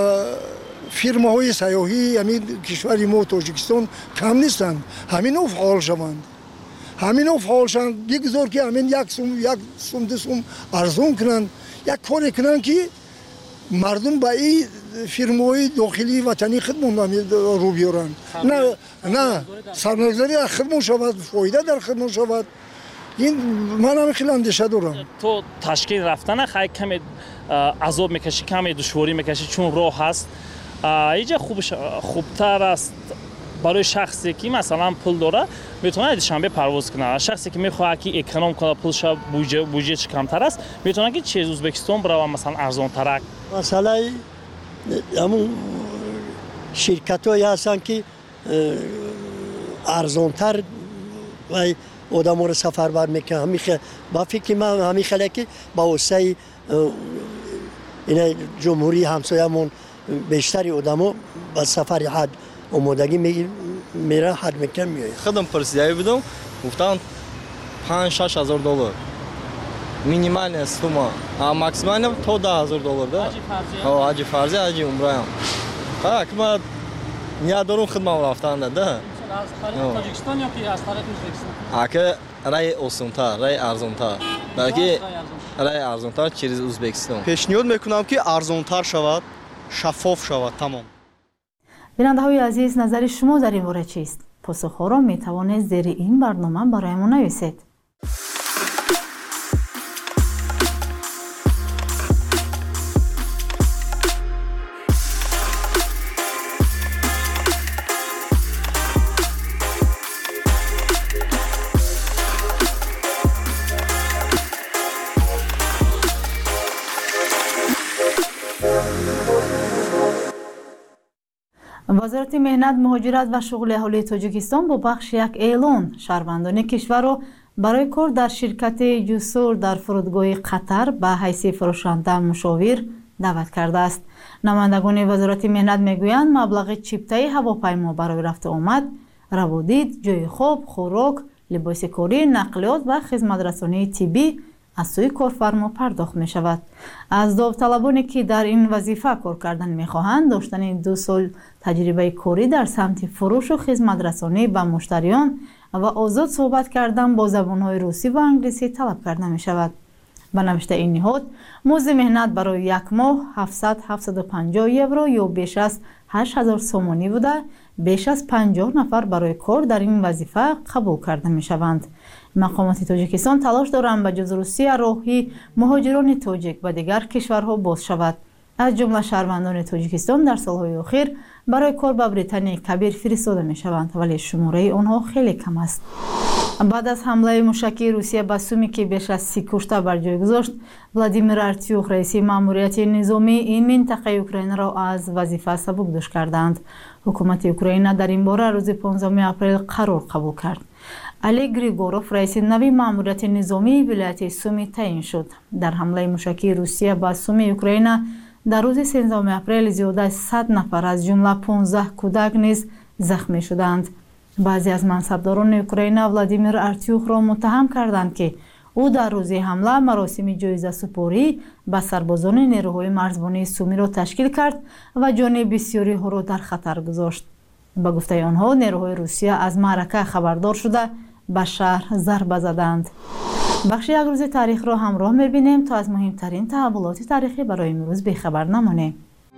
فیرماهای سیاحی همین کشور ما تاجیکستان کم نیستند. همین او فعال شوند. همین او فعال شوند. بگذار که همین یک سوم یک سوم دو سوم ارزان کنند. یک کاری کنند که мардум ба ин фирмаҳои дохилии ватанӣ хидмон рӯ биёранд. На сармогузорӣ дар хидмон шавад, фоида дар хидмон шавад. ин ман ҳам хеле андеша дорам. то ташкил рафтана хай каме азоб мекашӣ, каме душворӣ мекашӣ, чун роҳ ҳаст. инҷа хубтар аст барои шахсе ки масалан пул дора метавонад душанбе парвоз кунад. Шахсе ки мехоҳад ки эконом кунад, пулша буҷетш камтар аст, метавонад ки чез Узбекистон барава масалан арзонтарак. масъалаи ҳамун ширкатҳое ҳастанд ки арзонтар вай одаморо сафарбар мекунанд. ба фикри ман ҳамин хеле ки ба воситаи ҷумҳурии ҳамсоямон бештари одамо ба сафари ҳад омодагӣ меран, ҳад мекунанд, меоянд. худам пурсидаӣ будам, гуфтанд панҷ шаш ҳазор доллар минимальная сумма, а максимально то да ҳазор доллар да. ҳаҷи фарзӣ, ҳаҷи умраям. ҳа ки ман ниятдорум хидмат рафтан да. Аз Тоҷикистон ё ки аз тарафи Узбекистон? Ака рай осонтар, рай арзонтар. Балки рай арзонтар через Узбекистон. Пешниҳод мекунам ки арзонтар шавад, шаффоф шавад тамом. бинандаҳои азиз, назари шумо дар ин бора чист? посухҳоро метавонед зери ин барнома бароямон нависед. вазорати меҳнат, муҳоҷират ва шуғули аҳолии Тоҷикистон бо бахши як эълон шаҳрвандони кишварро барои кор дар ширкати ҷусур дар фурудгоҳи Қатар ба ҳайси фурӯшанда мушовир даъват кардааст. намояндагони вазорати меҳнат мегӯянд, маблағи чиптаи ҳавопаймо барои рафту омад, раводид, ҷойи хоб, хӯрок, либоси корӣ, нақлиёт ва хизматрасонии тиббӣ аз сӯи корфармо пардохт мешавад. аз довталабоне ки дар ин вазифа кор кардан мехоҳанд, доштани ду сол таҷрибаи корӣ дар самти фурӯшу хизматрасонӣ ба муштариён ва озод суҳбат кардан бо забонҳои русӣ ва англисӣ талаб карда мешавад. ба навиштаи ин ниҳод музди меҳнат барои як моҳ ҳафтсад - ҳафтсаду панҷоҳ евро ё беш аз ҳашт ҳазор сомонӣ буда, беш аз панҷоҳ нафар барои кор дар ин вазифа қабул карда мешаванд. мақомоти Тоҷикистон талош доранд ба ҷуз Русия роҳи муҳоҷирони тоҷик ба дигар кишварҳо боз шавад. аз ҷумла шаҳрвандони Тоҷикистон дар солҳои охир барои кор ба Британияи Кабир фиристода мешаванд, вале шумораи онҳо хеле кам аст. баъд аз ҳамлаи мушакии Русия ба Суми ки беш аз си кушта бар ҷой гузошт, Владимир Артюх, раиси маъмурияти низомии ин минтақаи Украинаро аз вазифа сабукдӯш карданд. ҳукумати Украина дар ин бора рӯзи понздаҳуми апрел қарор қабул кард. Олег Григоров, раиси нави маъмурияти низомии вилояти Суми таъин шуд. дар ҳамлаи мушакии Русия ба Суми Украина дар рӯзи сенздаҳуми апрел зиёда аз сад нафар аз ҷумла понздаҳ кӯдак низ захмӣ шуданд. баъзе аз мансабдорони Украина Владимир Артюхро муттаҳам карданд ки ӯ дар рӯзи ҳамла маросими ҷоизасупорӣ ба сарбозони нерӯҳои марзбонии Сумиро ташкил кард ва ҷони бисёриҳоро дар хатар гузошт. ба гуфтаи онҳо, нерӯҳои Русия аз маърака хабардор шуда ба шаҳр зарба заданд. бахши як рӯзи таърихро ҳамроҳ мебинем то аз муҳимтарин таҳаввулоти таърихӣ барои имрӯз бехабар намонем.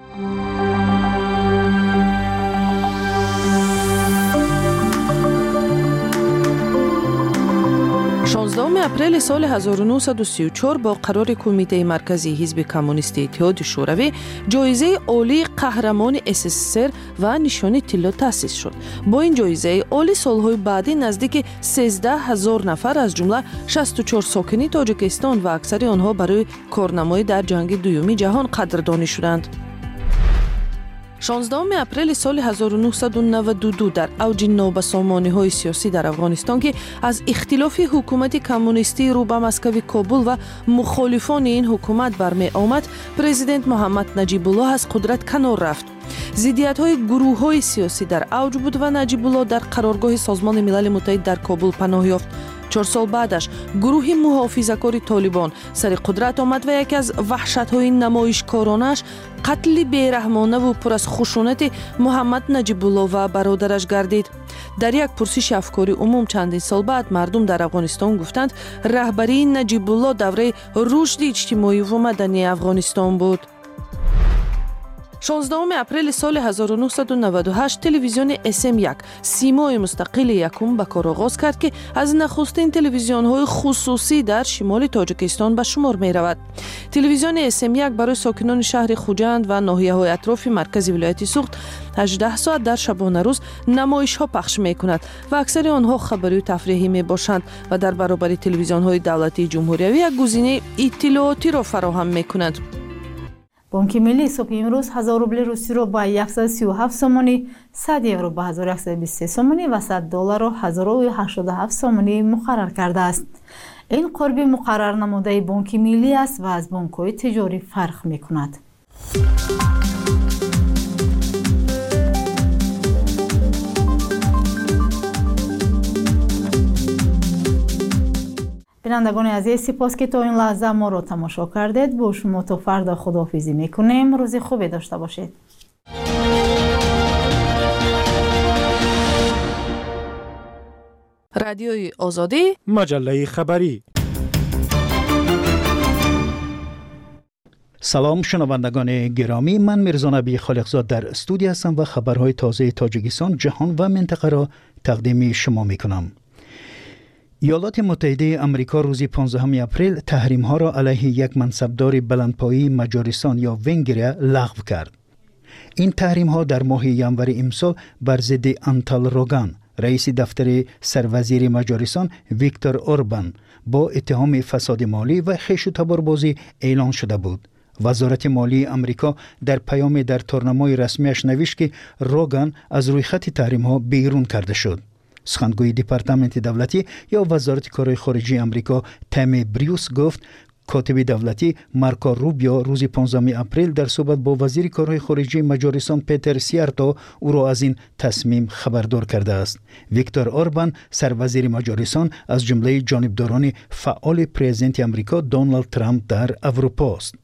шонздаҳуми апрели соли ҳазору нуҳсаду сию чор бо қарори Кумитаи марказии Ҳизби Коммунистии Иттиҳоди Шӯравӣ ҷоизаи олии қаҳрамони СССР ва нишони тилло таъсис шуд. бо ин ҷоизаи олӣ солҳои баъдӣ наздики сенздаҳ ҳазор нафар аз ҷумла шасту чор сокини Тоҷикистон ва аксари онҳо барои корнамоӣ дар ҷанги дуюми ҷаҳон қадрдонӣ шуданд. шонздаҳуми апрели соли ҳазору нуҳсаду наваду ду дар авҷи нобасомониҳои сиёсӣ дар Афғонистон ки аз ихтилофи ҳукумати коммунистии рӯ ба Москави Кобул ва мухолифони ин ҳукумат бармеомад, президент Муҳаммад Наҷибуллоҳ аз қудрат канор рафт. зиддиятҳои гурӯҳҳои сиёсӣ дар авҷ буд ва Наҷибуллоҳ дар қароргоҳи Созмони Милали Муттаҳид дар Кобул паноҳ ёфт. чор сол баъдаш гурӯҳи муҳофизакори Толибон сари қудрат омад ва яке аз ваҳшатҳои намоишкоронаш қатли бераҳмонаву пур аз хушунати Муҳаммад Наҷибуллоҳ ва бародараш гардид. дар як пурсиши афкори умум чандин сол баъд мардум дар Афғонистон гуфтанд, раҳбарии Наҷибуллоҳ давраи рушди иҷтимоиву мадании Афғонистон буд. شانزدهم اپریل سال هزار و نهصد و نود و هشت تلویزیون اس ام یک سیمای مستقل یکم به کار آغاز کرد که از نخستین تلویزیون‌های خصوصی در شمال تاجیکستان به شمار می‌رود. تلویزیون اس ام یک برای ساکنان شهر خوجند و ناحیه‌های اطراف مرکز ولایت سوخت هجده ساعت در شبانه روز نمایش‌ها پخش می‌کند و اکثر آنها خبری و تفریحی می‌باشند و در برابر تلویزیون‌های دولتی جمهوری یک گزینه اطلاعاتی را فراهم می‌کند. بانک ملی صبح امروز هزار روبل روسی رو با صد و سی و هفت سومانی، صد یورو با هزار و صد و بیست و سه سومانی و صد دلار رو هزار و هشتاد و هفت سومانی مقرر کرده است. این قرب مقرر نموده بانک ملی است و از بانک‌های تجاری فرق می‌کند. بینندگان عزیز، سپاس که تا این لحظه ما را تماشا کردید. با شما تا فردا خداحافظی میکنیم. روز خوبی داشته باشید. رادیوی آزادی، مجله خبری. سلام شنوندگان گرامی، من میرزا نبی خالقزاد در استودیو هستم و خبرهای تازه تاجیکستان، جهان و منطقه را تقدیم شما میکنم. ایالات متحده آمریکا روز پانزدهم اپریل تحریم ها را علیه یک منصبدار بلندپایه مجارستان یا ونگریا لغو کرد. این تحریم ها در ماه ژانویه امسال بر ضد آنتال روگان، رئیس دفتر سروزیر مجارستان ویکتور اوربان، با اتهام فساد مالی و خیش و تباربازی اعلان شده بود. وزارت مالی آمریکا در پیام در تورنمای رسمیش نوشت که روگان از روی خط تحریم ها بیرون کرده شد. سخنگوی دپارتمنت دولتی یا وزارت کارهای خارجه آمریکا تام بریوس گفت کاتب دولتی مارکو روبیو روز پانزدهم اپریل در صحبت با وزیر کارهای خارجه مجارستان پیتر سیارتو او را از این تصمیم خبردار کرده است. ویکتور اوربان سروزیر مجارستان از جمله جانبداران فعال پرزیدنت آمریکا دونالد ترامپ در اروپا است.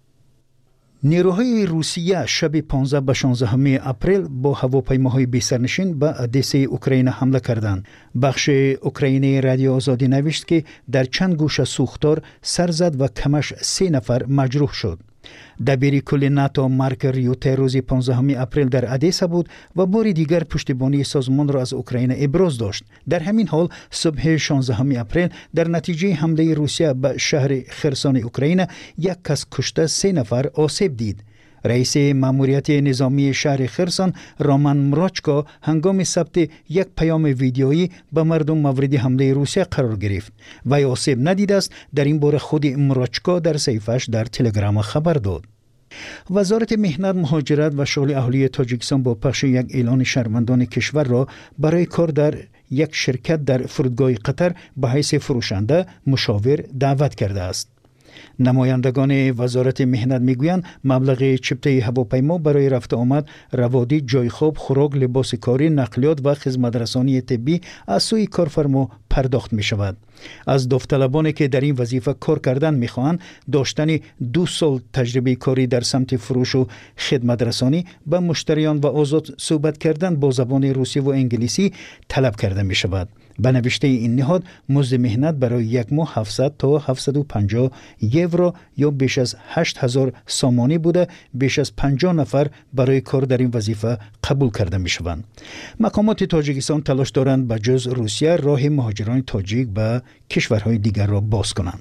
نیروهای روسیه شب پانزده به شانزدهم اپریل با هواپیماهای بی‌سرنشین به ادسه اوکراین حمله کردند. بخش اوکراینی رادیو آزادی نوشت که در چند گوشه سوختار سر زد و کمش سه نفر مجروح شد. دبیر کل ناتو مارک ریوته روز پانزدهم اپریل در ادسه بود و بار دیگر پشتیبانی سازمان را از اوکراین ابراز داشت. در همین حال صبح شانزدهم اپریل در نتیجه حمله روسیه به شهر خرسان اوکراین یک کس کشته، سه نفر آسیب دید. رئیس ماموریت نظامی شهر خرسان رامان مراچکا هنگام ثبت یک پیام ویدیویی به مردم مورد حمله روسیه قرار گرفت. وی آسیب ندیده است. در این باره خود مراچکا در صفحه‌اش در تلگرام خبر داد. وزارت مهنت، مهاجرت و شغل اهلی تاجیکستان با پخش یک اعلان شهروندان کشور را برای کار در یک شرکت در فرودگاه قطر به حیث فروشنده مشاور دعوت کرده است. نمایندگان وزارت مهنت میگویند مبلغ چپته هواپیما برای رفت آمد، روادی، جای خواب، خوراک، لباس کاری، نقلیات و خدمت رسانی طبی از سوی کارفرما پرداخت می شود. از داوطلبانی که در این وظیفه کار کردن می خواهند داشتن دو سال تجربه کاری در سمت فروش و خدمت رسانی به مشتریان و آزاد صحبت کردن با زبان روسی و انگلیسی طلب کرده می شود. به نوشته این نهاد مزد مهنت برای یک ماه هفتصد تا هفتصد و پنجاه یورو یا بیش از هشت هزار سامانی بوده. بیش از پنجاه نفر برای کار در این وظیفه قبول کرده می شوند. مقامات تاجیکستان تلاش دارند به جز روسیه راه مهاجران تاجیک به کشورهای دیگر را باز کنند.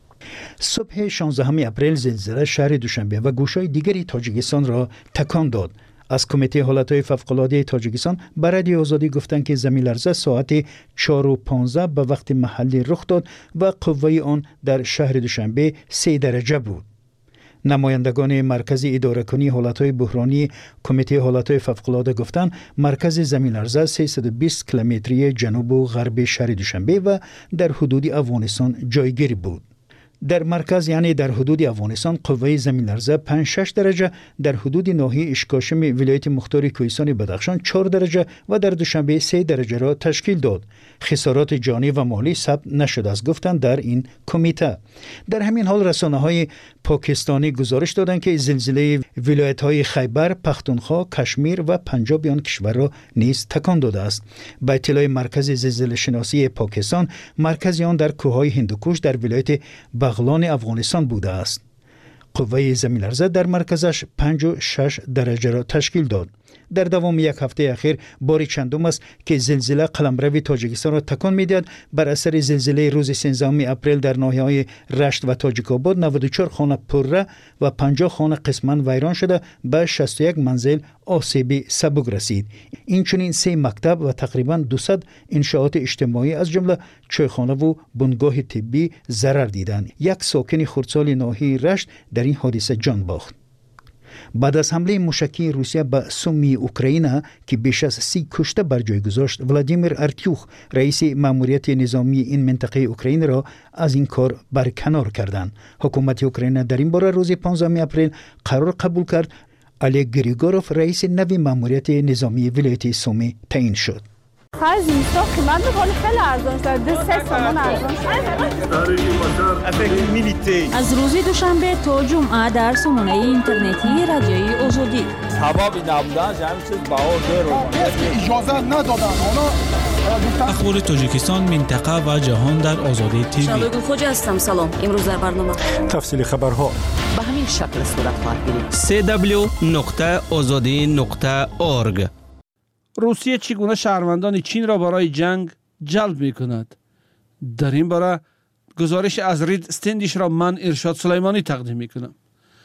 صبح شانزدهم اپریل زلزله شهر دوشنبه و گوشهای دیگری تاجیکستان را تکان داد. از کمیته حالتهای فوق‌العاده تاجیکستان به رادیو آزادی گفتند که زمین لرزه ساعت چهار و پانزده به وقت محلی رخ داد و قوه آن در شهر دوشنبه سه درجه بود. نمایندگان مرکز اداره کنی حالتهای بحرانی کمیته حالتهای فوق‌العاده گفتند مرکز زمین لرزه سیصد و بیست کیلومتری جنوب و غرب شهر دوشنبه و در حدود افغانستان جایگیر بود. در مرکز یعنی در حدود افغانستان قوه زمین لرزه پنج شش درجه، در حدود ناحیه اشکاشم ولایت مختار کوهستان بدخشان چهار درجه و در دوشنبه سه درجه را تشکیل داد. خسارات جانی و مالی ثبت نشده است گفتند در این کمیته. در همین حال رسانه‌های پاکستانی گزارش دادند که زلزله ولایت‌های خیبر، پختونخوا، کشمیر و پنجاب آن کشور را نیز تکان داده است. به اطلاع مرکز زلزله شناسی پاکستان، مرکز آن در کوههای هندوکش در ولایت بغلان افغانستان بوده است. قوه زمین‌لرزه در مرکزش پنج و شش درجه را تشکیل داد. در دوام یک هفته اخیر بار چندم است که زلزله قلمرو تاجیکستان را تکان می‌دهد. بر اثر زلزله روز سیزدهم اپریل در ناحیه‌های رشت و تاجیک آباد نود و چهار خانه پره و پنجاه خانه قسماً ویران شده، به شصت و یک منزل آسیب سبک رسید. این چنین سه مکتب و تقریباً دویست انشاءات اجتماعی از جمله چایخانه و بنگاه طبی ضرر دیدند. یک ساکن خردسال ناحیه رشت در این حادثه جان باخت. بعد از حمله موشکی روسیه به سومی اوکراین که بیش از سی کشته بر جای گذاشت، ولادیمیر ارتیوخ رئیس ماموریت نظامی این منطقه اوکراین را از این کار برکنار کردند. حکومت اوکراین در این باره روز پانزدهم اپریل قرار قبول کرد. الی گریگوروف رئیس نوی ماموریت نظامی ولایت سومی تعیین شد. خرج اینستا قیمت بخوری خیلی ارزان شد. دو سه سامان ارزان شد. از روز دوشنبه تا جمعه در سامانه اینترنتی رادیوی آزادی. حبابی نبودن همین چیز بهار داره. اجازه ندادن. اخبار تاجیکستان، منطقه و جهان در آزادی تیوی. شبگون خوجا هستم. سلام. امروز در برنامه تفصیل خبرها به همین شکل صورت خواهد گرفت. سی دبلیو نقطه آزادی نقطه اورگ. روسیه چگونه شهروندان چین را برای جنگ جلب می کند؟ در این باره گزارش از رید استندیش را من ارشاد سلیمانی تقدیم می کنم.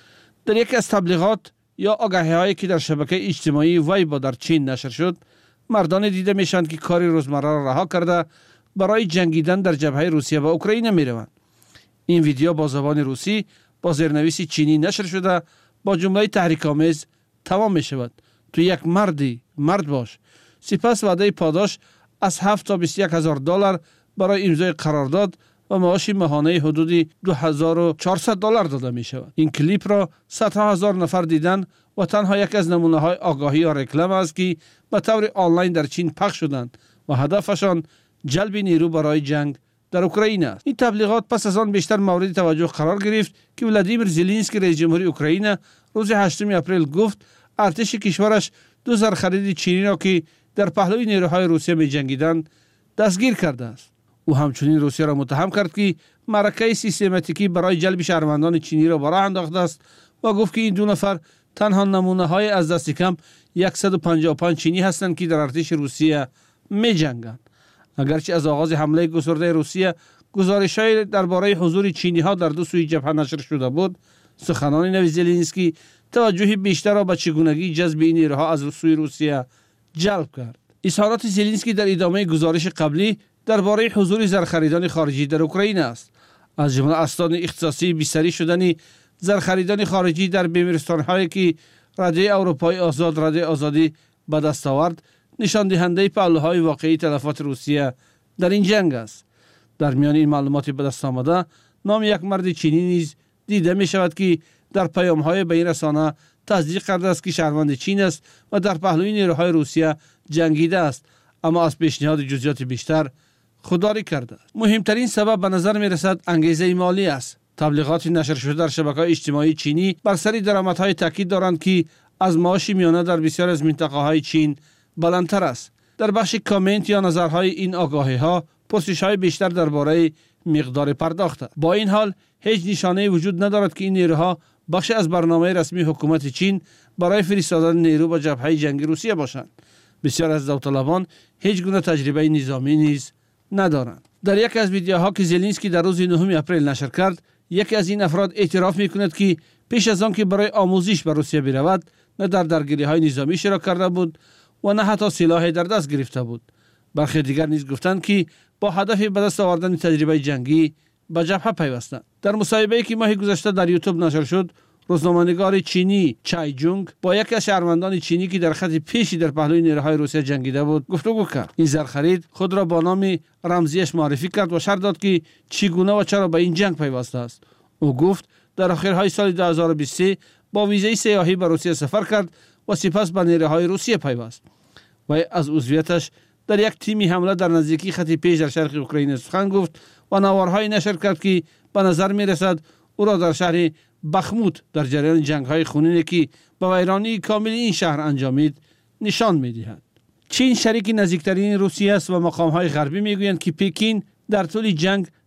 در یکی از تبلیغات یا آگاهی هایی که در شبکه اجتماعی ویبو در چین نشر شد، مردان دیده می شوند که کاری روزمره را رها کرده برای جنگیدن در جبهه روسیه و اوکراین می روند. این ویدیو با زبان روسی با زیرنویس چینی نشر شده با جمله تحریک‌آمیز تمام می شود: تو یک مردی مرد باش. سپس وعده پاداش از هفت تا بیست و یک هزار دلار برای امضای قرارداد و معاش ماهانه حدود دو هزار و چهارصد دلار داده می شود. این کلیپ را صدها هزار نفر دیدن و تنها یک از نمونه های آگاهی یا رکلام است که به طور آنلاین در چین پخش شدند و هدفشان جلب نیرو برای جنگ در اوکراین است. این تبلیغات پس از آن بیشتر مورد توجه قرار گرفت که ولادیمیر زلنسکی رئیس جمهوری اوکراین روز هشتم اپریل گفت ارتش کشورش دو زرخرید چینی را که در پهلوی نیروهای روسیه می جنگیدند دستگیر کرده است. او همچنین روسیه را متهم کرد که معرکه سیستماتیکی برای جلب شهروندان چینی را به راه انداخته است و گفت که این دو نفر تنها نمونه های از دست کم صد و پنجاه و پنج چینی هستند که در ارتش روسیه می جنگند. اگرچه از آغاز حمله گسترده روسیه گزارش‌های درباره حضور چینی ها در دو سوی جبهه نشر شده بود، سخنان نوی زلنسکی توجه بیشتر را به چگونگی جذب این نیروها از سوی روسیه جلب کرد. اظهارات زلنسکی در ادامه گزارش قبلی درباره حضور زرخریدان خارجی در اوکراین است. از جمله اسناد اختصاصی بستری شدن زرخریدان خارجی در بیمارستان‌هایی که رده اروپای آزاد رده آزادی به دست آورد نشان دهنده پهلوهای واقعی تلفات روسیه در این جنگ است. در میان این معلومات به دست آمده نام یک مرد چینی نیز دیده می شود که در پیام‌های به این رسانه تصدیق کرده است که شهروند چین است و در پهلوی نیروهای روسیه جنگیده است، اما از پیشنهاد جزئیات بیشتر خودداری کرده است. مهمترین سبب به نظر می رسد انگیزه مالی است. تبلیغات نشر شده در شبکه‌های اجتماعی چینی بر سر درآمدهای تاکید دارند که از معاش میانه در بسیار از منطقه‌های چین بلندتر است. در بخش کامنت یا نظرهای این آگاهی‌ها پرسش‌های بیشتر درباره مقدار پرداخت. با این حال هیچ نشانه‌ای وجود ندارد که این نیروها بخش از برنامه رسمی حکومت چین برای فرستادن نیرو به جبهه جنگی روسیه باشند. بسیار از داوطلبان هیچ گونه تجربه نظامی نیز ندارند. در یک از ویدیوها که زلنسکی در روز نهم اپریل نشر کرد، یکی از این افراد اعتراف می‌کند که پیش از آن که برای آموزش به روسیه برود، نه در درگیری‌های نظامی شرکت کرده بود و نه حتی سلاحی در دست گرفته بود. برخی دیگر نیز گفتند که با هدف به دست آوردن تجربه جنگی به جبهه پیوستند. در مصاحبه‌ای که ماه گذشته در یوتیوب نشر شد، روزنامه‌نگار چینی چای جونگ با یکی از شهروندان چینی که در خط پیشی در پهلوی نیروهای روسیه جنگیده بود گفتگو کرد. این زرخرید خود را با نام رمزیش معرفی کرد و شرح داد که چگونه و چرا به این جنگ پیوسته است. او گفت در آخرهای سال دو هزار و بیست و سه با ویزای سیاحی به روسیه سفر کرد و سپس به نیروهای روسیه پیوست. و از عضویتش در یک تیمی حمله در نزدیکی خط پیش در شرق اوکراین سخن گفت و نوارهای نشر کرد که به نظر می رسد او را در شهر بخموت در جریان جنگ‌های خونینی که به ویرانی کامل این شهر انجامید نشان می‌دهد. چین شریک نزدیکترین روسیه است و مقام‌های غربی می‌گویند که پکین در طول جنگ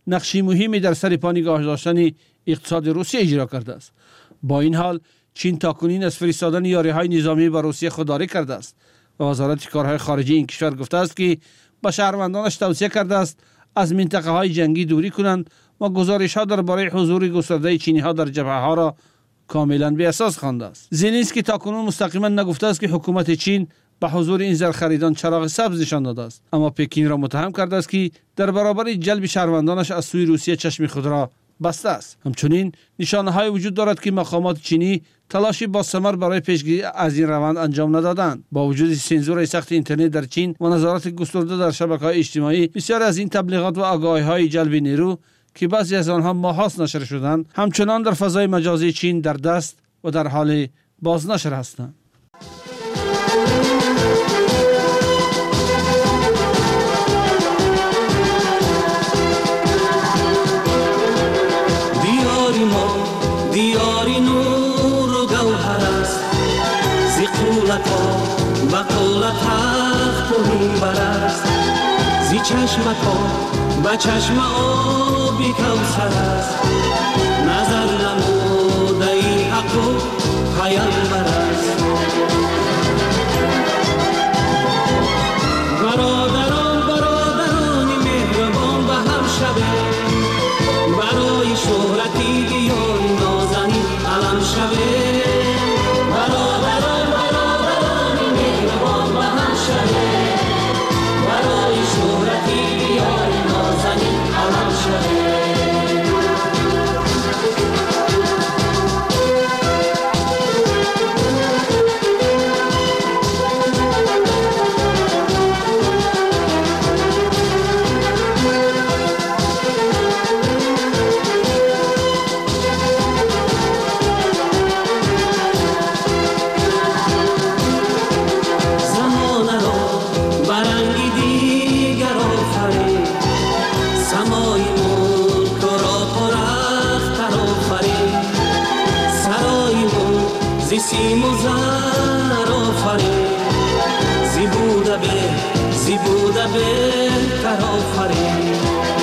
نقشی مهمی در سر پا نگاه داشتن اقتصاد روسیه اجرا کرده است. با این حال چین تاکنون از فرستادن یاریهای نظامی به روسیه خودداری کرده است و وزارت کارهای خارجه این کشور گفته است که به شهروندانش توصیه کرده است از منطقه های جنگی دوری کنند و گزارش ها درباره حضور گسترده چینی ها در جبهه ها را کاملا بی اساس خوانده است. زلنسکی تاکنون مستقیما نگفته است که حکومت چین به حضور این زر خریدان چراغ سبز نشان داده است، اما پکین را متهم کرده است که در برابر جلب شهروندانش از سوی روسیه چشم خود را بسته است. همچنین نشانه های وجود دارد که مقامات چینی تلاشی با ثمر برای پیشگیری از این روند انجام ندادند. با وجود سانسور سخت اینترنت در چین و نظارت گسترده در شبکه‌های اجتماعی، بسیار از این تبلیغات و آگاهی‌های جلب نیرو که بعضی از آنها ماهاست نشر شدند، همچنان در فضای مجازی چین در دست و در حال بازنشر هستند. دیاری نور و گوهر است، زی قولت ها و قولت تخت و میبر است، زی چشمت ها و چشم آبی کوثر است، نظر نموده ای حق و پیامبر است. برادران برادران مهربان به هم شبه، برای شهرتی دیاری نازنی علم شبه. برادران برادران مهربان به هم شبه، برای شهرتی دیاری نازنی علم شبه. سیم و زر آفرین، زی بوده به زی بوده بهتر آفرین.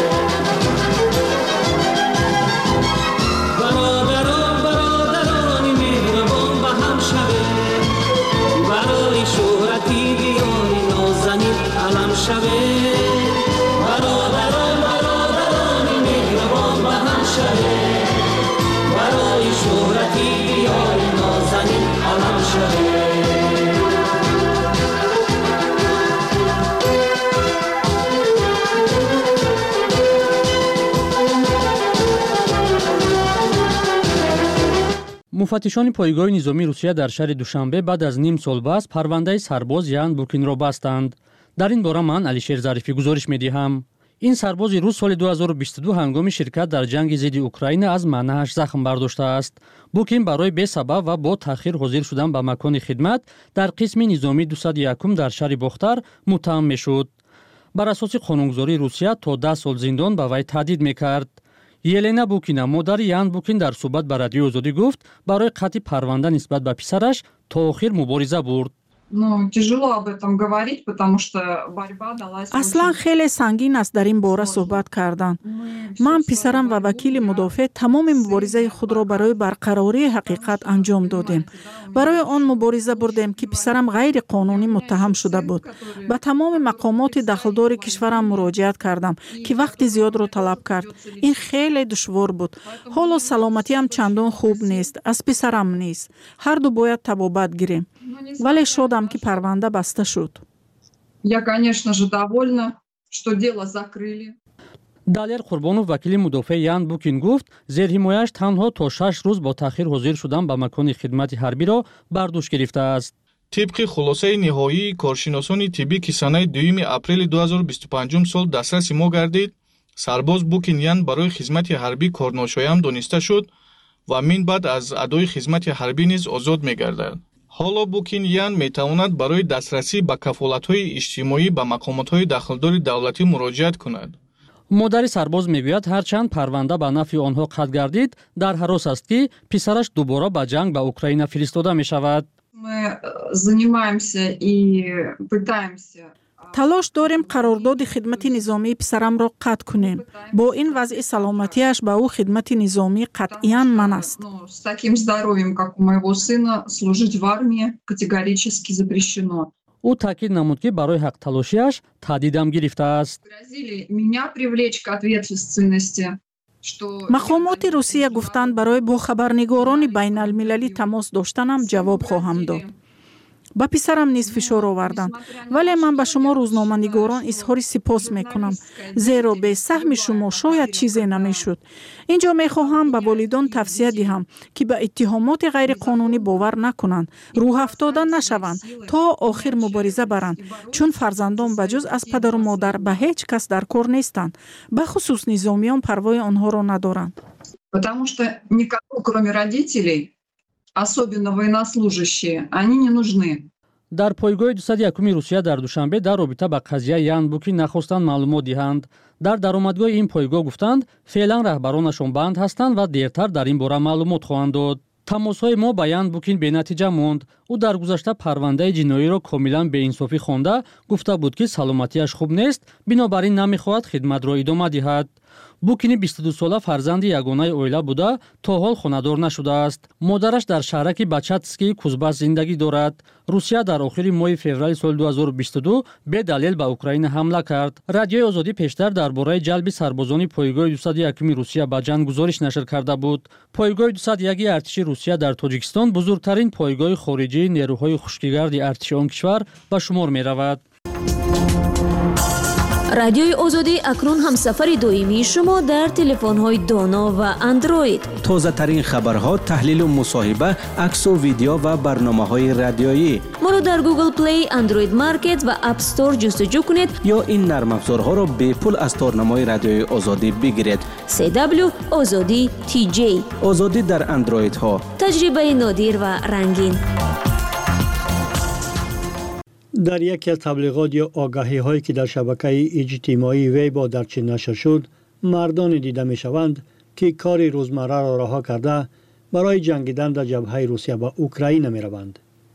برادران برادران مهربان به هم شبه، برای شهرتی دیاری نازنین علم شبه. برادران برادران مهربان به هم شبه، برای شهرتی دیاری نازنین علم شبه. مفتشان پایگاه نظامی روسیه در شهر دوشنبه بعد از نیم سال بس پرونده سرباز یان بورکین را بستند. در این باره من علیشیر ظریفی گزارش می‌دهم. این سرباز روس سال دو هزار و بیست و دو هنگام شرکت در جنگ ضد اوکراین از منهج زخم برداشته است. بوکین برای بی سبب و با تأخیر حاضر شدن به مکان خدمت در قسم نظامی دویست و یک در شهر بختر متهم می‌شد. بر اساس قانونگذاری روسیه تا ده سال زندان به وی تهدید می‌کرد. یلنا بوکینا مادر یان بوکین در صحبت با رادیو آزادی گفت برای قطع پرونده نسبت به پسرش تا آخر مبارزه برد. اصلا خیلی سنگین است در این باره صحبت کردن. من پسرم و وکیل مدافع تمام مبارزه خود را برای برقراری حقیقت انجام دادیم. برای آن مبارزه بردیم که پسرم غیر قانونی متهم شده بود. به تمام مقامات دخلدار کشورم مراجعت کردم که وقت زیاد را طلب کرد. این خیلی دشوار بود. حالا سلامتی هم چندان خوب نیست. از پسرم نیست. هر دو باید طبابت گیریم. ولی شدم که پرونده بسته شد. Я, конечно же, довольна, что дело закрыли. دالر قربانов وکیل مدافع یان بوکین گفت زیر حمایتش تنها تا شش روز با تأخیر حاضر شدن به مکان خدمت حربی را برداشت گرفته است. طبق خلاصه نهایی کارشناسان طبی که سنه دوم اپریل دو هزار و بیست و پنج سال دسترس ما گردید، سرباز بوکین یان برای خدمت حربی کارناشایان دانسته شد و من بعد از ادای خدمت حربی نیز آزاد می‌گردد. حالا بوکین یان میتواند برای دسترسی به کفالت‌های اجتماعی به مقامات‌های دخلدار دولتی مراجعت کند. مادر سرباز میگوید هرچند پرونده به نفع آنها قطع گردید، در هراس است که پسرش دوباره به جنگ به اوکراین فرستاده می شود. تلاش داریم قرارداد خدمت نظامی پسرم را قطع کنیم. با این وضع سلامتیش به او خدمت نظامی قطعاً من است. С таким здоровьем, как у моего сына, служить в армии категорически запрещено. او تاکید نمود که برای حق تلاشیش تهدیدم گرفته است. Грозили меня привлечь к ответственности. مقامات روسیه گفتند برای با خبرنگاران بین المللی تماس داشتنم جواب خواهم داد. با پسرم نیز فشار آوردند، ولی من به شما روزنامه‌نگاران اظهار سپاس میکنم، زیرا به سهم شما شاید چیزی نمیشد. اینجا میخواهم به والدان توصیه دهم که به اتهامات غیر قانونی باور نکنند، روح افتاده نشوند تا آخر مبارزه برند، چون فرزندان بجز از پدر و مادر به هیچ کس در کار نیستند، به خصوص نظامیان پروای آنها را ندارند. Потому что никому, кроме родителей, особенно военнослужащие, они не нужны. در پایگاه دویست و یک روسیه در دوشنبه در رابطه با قضیه ینبوکی نخواستند معلومات دهند. در درآمدگاه این پایگاه گفتند فعلا رهبرانشان بند هستند و دیرتر در این باره معلومات خواهند داد. تماس‌های ما با ینبوکین بی‌نتیجه ماند. او در گذشته پرونده جنایی را کاملا بی‌انصافی خوانده گفته بود که سلامتیش خوب نیست، بنابراین نمی‌خواهد خدمت را ادامه دهد. بوکینی بیست و دو ساله فرزند یگانه اویله بوده تا حال خانه‌دار نشده است. مادرش در شهرک بچاتسکی کوزباس زندگی دارد. روسیه در آخر ماه فوریه سال دو هزار و بیست و دو به دلیل به اوکراین حمله کرد. رادیوی آزادی پیشتر درباره جلب سربازان پایگاه دویست و یک روسیه به جنگ گزارش نشر کرده بود. پایگاه دویست و یک ارتش روسیه در تاجیکستان بزرگترین پایگاه خارجی نیروهای خشکیگرد ارتش آن کشور به شمار می‌رود. رادیوی آزادی اکنون همسفر دائمی شما در تلفن‌های دانا و اندروید. تازه ترین خبرها، تحلیل و مصاحبه، عکس و ویدیو و برنامه‌های رادیویی. ما را در گوگل پلی، اندروید مارکت و اپ استور جستجو کنید یا این نرم افزارها را به پول از تارنمای رادیوی آزادی بگیرید. سی دبلیو آزادی تی جی. آزادی در اندروید ها. تجربه نادر و رنگین. در یکی از تبلیغات یا آگاهی هایی که در شبکه اجتماعی ویبو در چین نشر شد، مردان دیده می شوند که کار روزمره را رها کرده برای جنگیدن در جبهه روسیه با اوکراین می روند.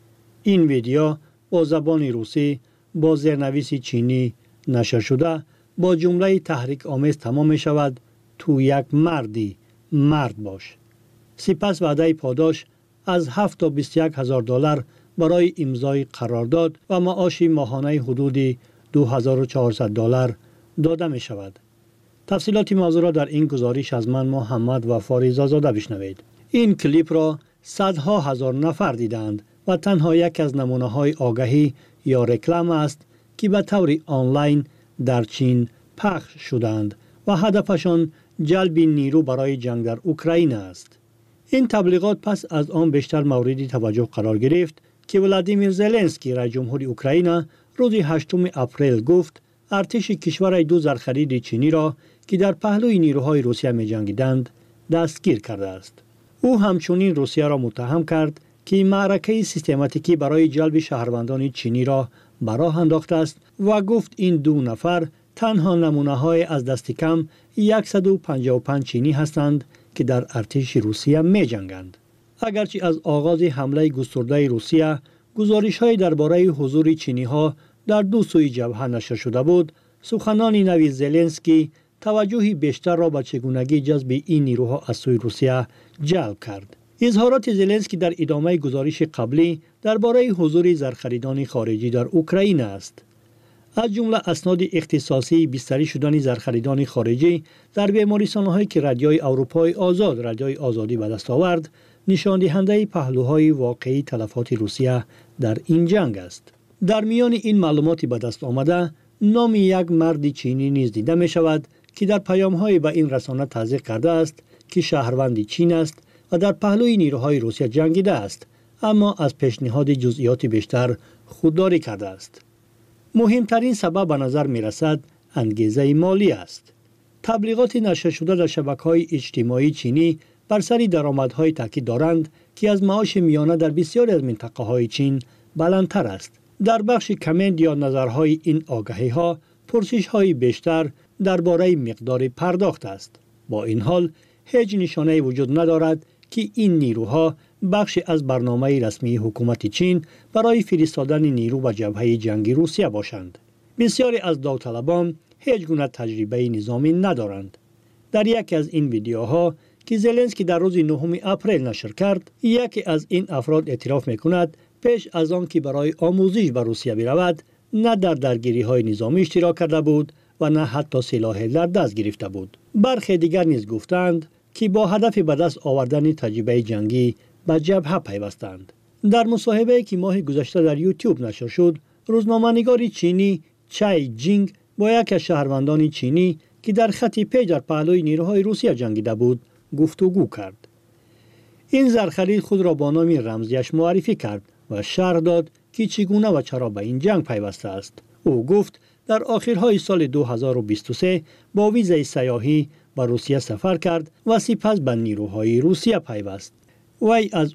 این ویدیو با زبان روسی با زیرنویس چینی نشر شده با جمله تحریک آمیز تمام می شود: تو یک مردی، مرد باش. سپس وعده پاداش از هفت تا بیست و یک هزار دلار برای امضای قرارداد و معاش ماهانه حدود دو هزار و چهارصد دلار داده می شود. تفصیلات موضوع را در این گزارش از من محمد و فاریزا زاده بشنوید. این کلیپ را صدها هزار نفر دیدند و تنها یک از نمونه های آگاهی یا رکلام است که به طور آنلاین در چین پخش شدند و هدفشان جلب نیرو برای جنگ در اوکراین است. این تبلیغات پس از آن بیشتر مورد توجه قرار گرفت که ولادیمیر زلنسکی رئیس جمهور اوکراین روز هشتم اپریل گفت ارتش کشور دو زرخرید چینی را که در پهلوی نیروهای روسیه می جنگیدند دستگیر کرده است. او همچنین روسیه را متهم کرد که معرکه سیستماتیکی برای جلب شهروندان چینی را به راه انداخته است و گفت این دو نفر تنها نمونه های از دست کم صد و پنجاه و پنج چینی هستند که در ارتش روسیه می جنگند. اگرچه از آغاز حمله گسترده روسیه گزارش‌های درباره حضور چینی‌ها در دو سوی جبهه نشر شده بود، سخنان نوی زلنسکی توجهی بیشتر را به چگونگی جذب این نیروها از سوی روسیه جلب کرد. اظهارات زلنسکی در ادامه گزارش قبلی درباره حضور زرخریدان خارجی در اوکراین است. از جمله اسناد اختصاصی بستری شدن زرخریدان خارجی در بیمارستان‌هایی که رادیوی اروپای آزاد رادیوی آزادی به دست آورد، نشان دهنده پهلوهای واقعی تلفات روسیه در این جنگ است. در میان این معلوماتی به دست آمده نام یک مرد چینی نیز دیده می شود که در پیام‌های به این رسانه تزریق کرده است که شهروند چین است و در پهلوی نیروهای روسیه جنگیده است، اما از پیشنهاد جزئیات بیشتر خودداری کرده است. مهمترین سبب به نظر می رسد انگیزه مالی است. تبلیغات نشر شده در شبکه‌های اجتماعی چینی بر سر درآمدهای تاکید دارند که از معاش میانه در بسیاری از منطقه‌های چین بلندتر است. در بخش کامنت یا نظرهای این آگاهی‌ها پرسش‌های بیشتر درباره مقدار پرداخت است. با این حال هیچ نشانه‌ای وجود ندارد که این نیروها بخشی از برنامه رسمی حکومت چین برای فرستادن نیرو به جبهه جنگی روسیه باشند. بسیاری از داوطلبان هیچ گونه تجربه نظامی ندارند. در یکی از این ویدیوها که زلنسکی در روز نهم اپریل نشر کرد، یکی از این افراد اعتراف میکند پیش از آن که برای آموزش به روسیه برود، نه در درگیری های نظامی اشتراک کرده بود و نه حتی سلاح در دست گرفته بود. برخی دیگر نیز گفتند که با هدف به دست آوردن تجربه جنگی به جبهه پیوستند. در مصاحبه‌ای که ماه گذشته در یوتیوب نشر شد، روزنامه‌نگار چینی چای جینگ با یک از شهروندان چینی که در خط پیش در پهلوی نیروهای روسیه جنگیده بود گفتگو کرد. این زرخرید خود را با نام رمزیش معرفی کرد و شرح داد که چگونه و چرا به این جنگ پیوسته است. او گفت در آخرهای سال دو هزار و بیست و سه با ویزای سیاحی به روسیه سفر کرد و سپس به نیروهای روسیه پیوست. وی از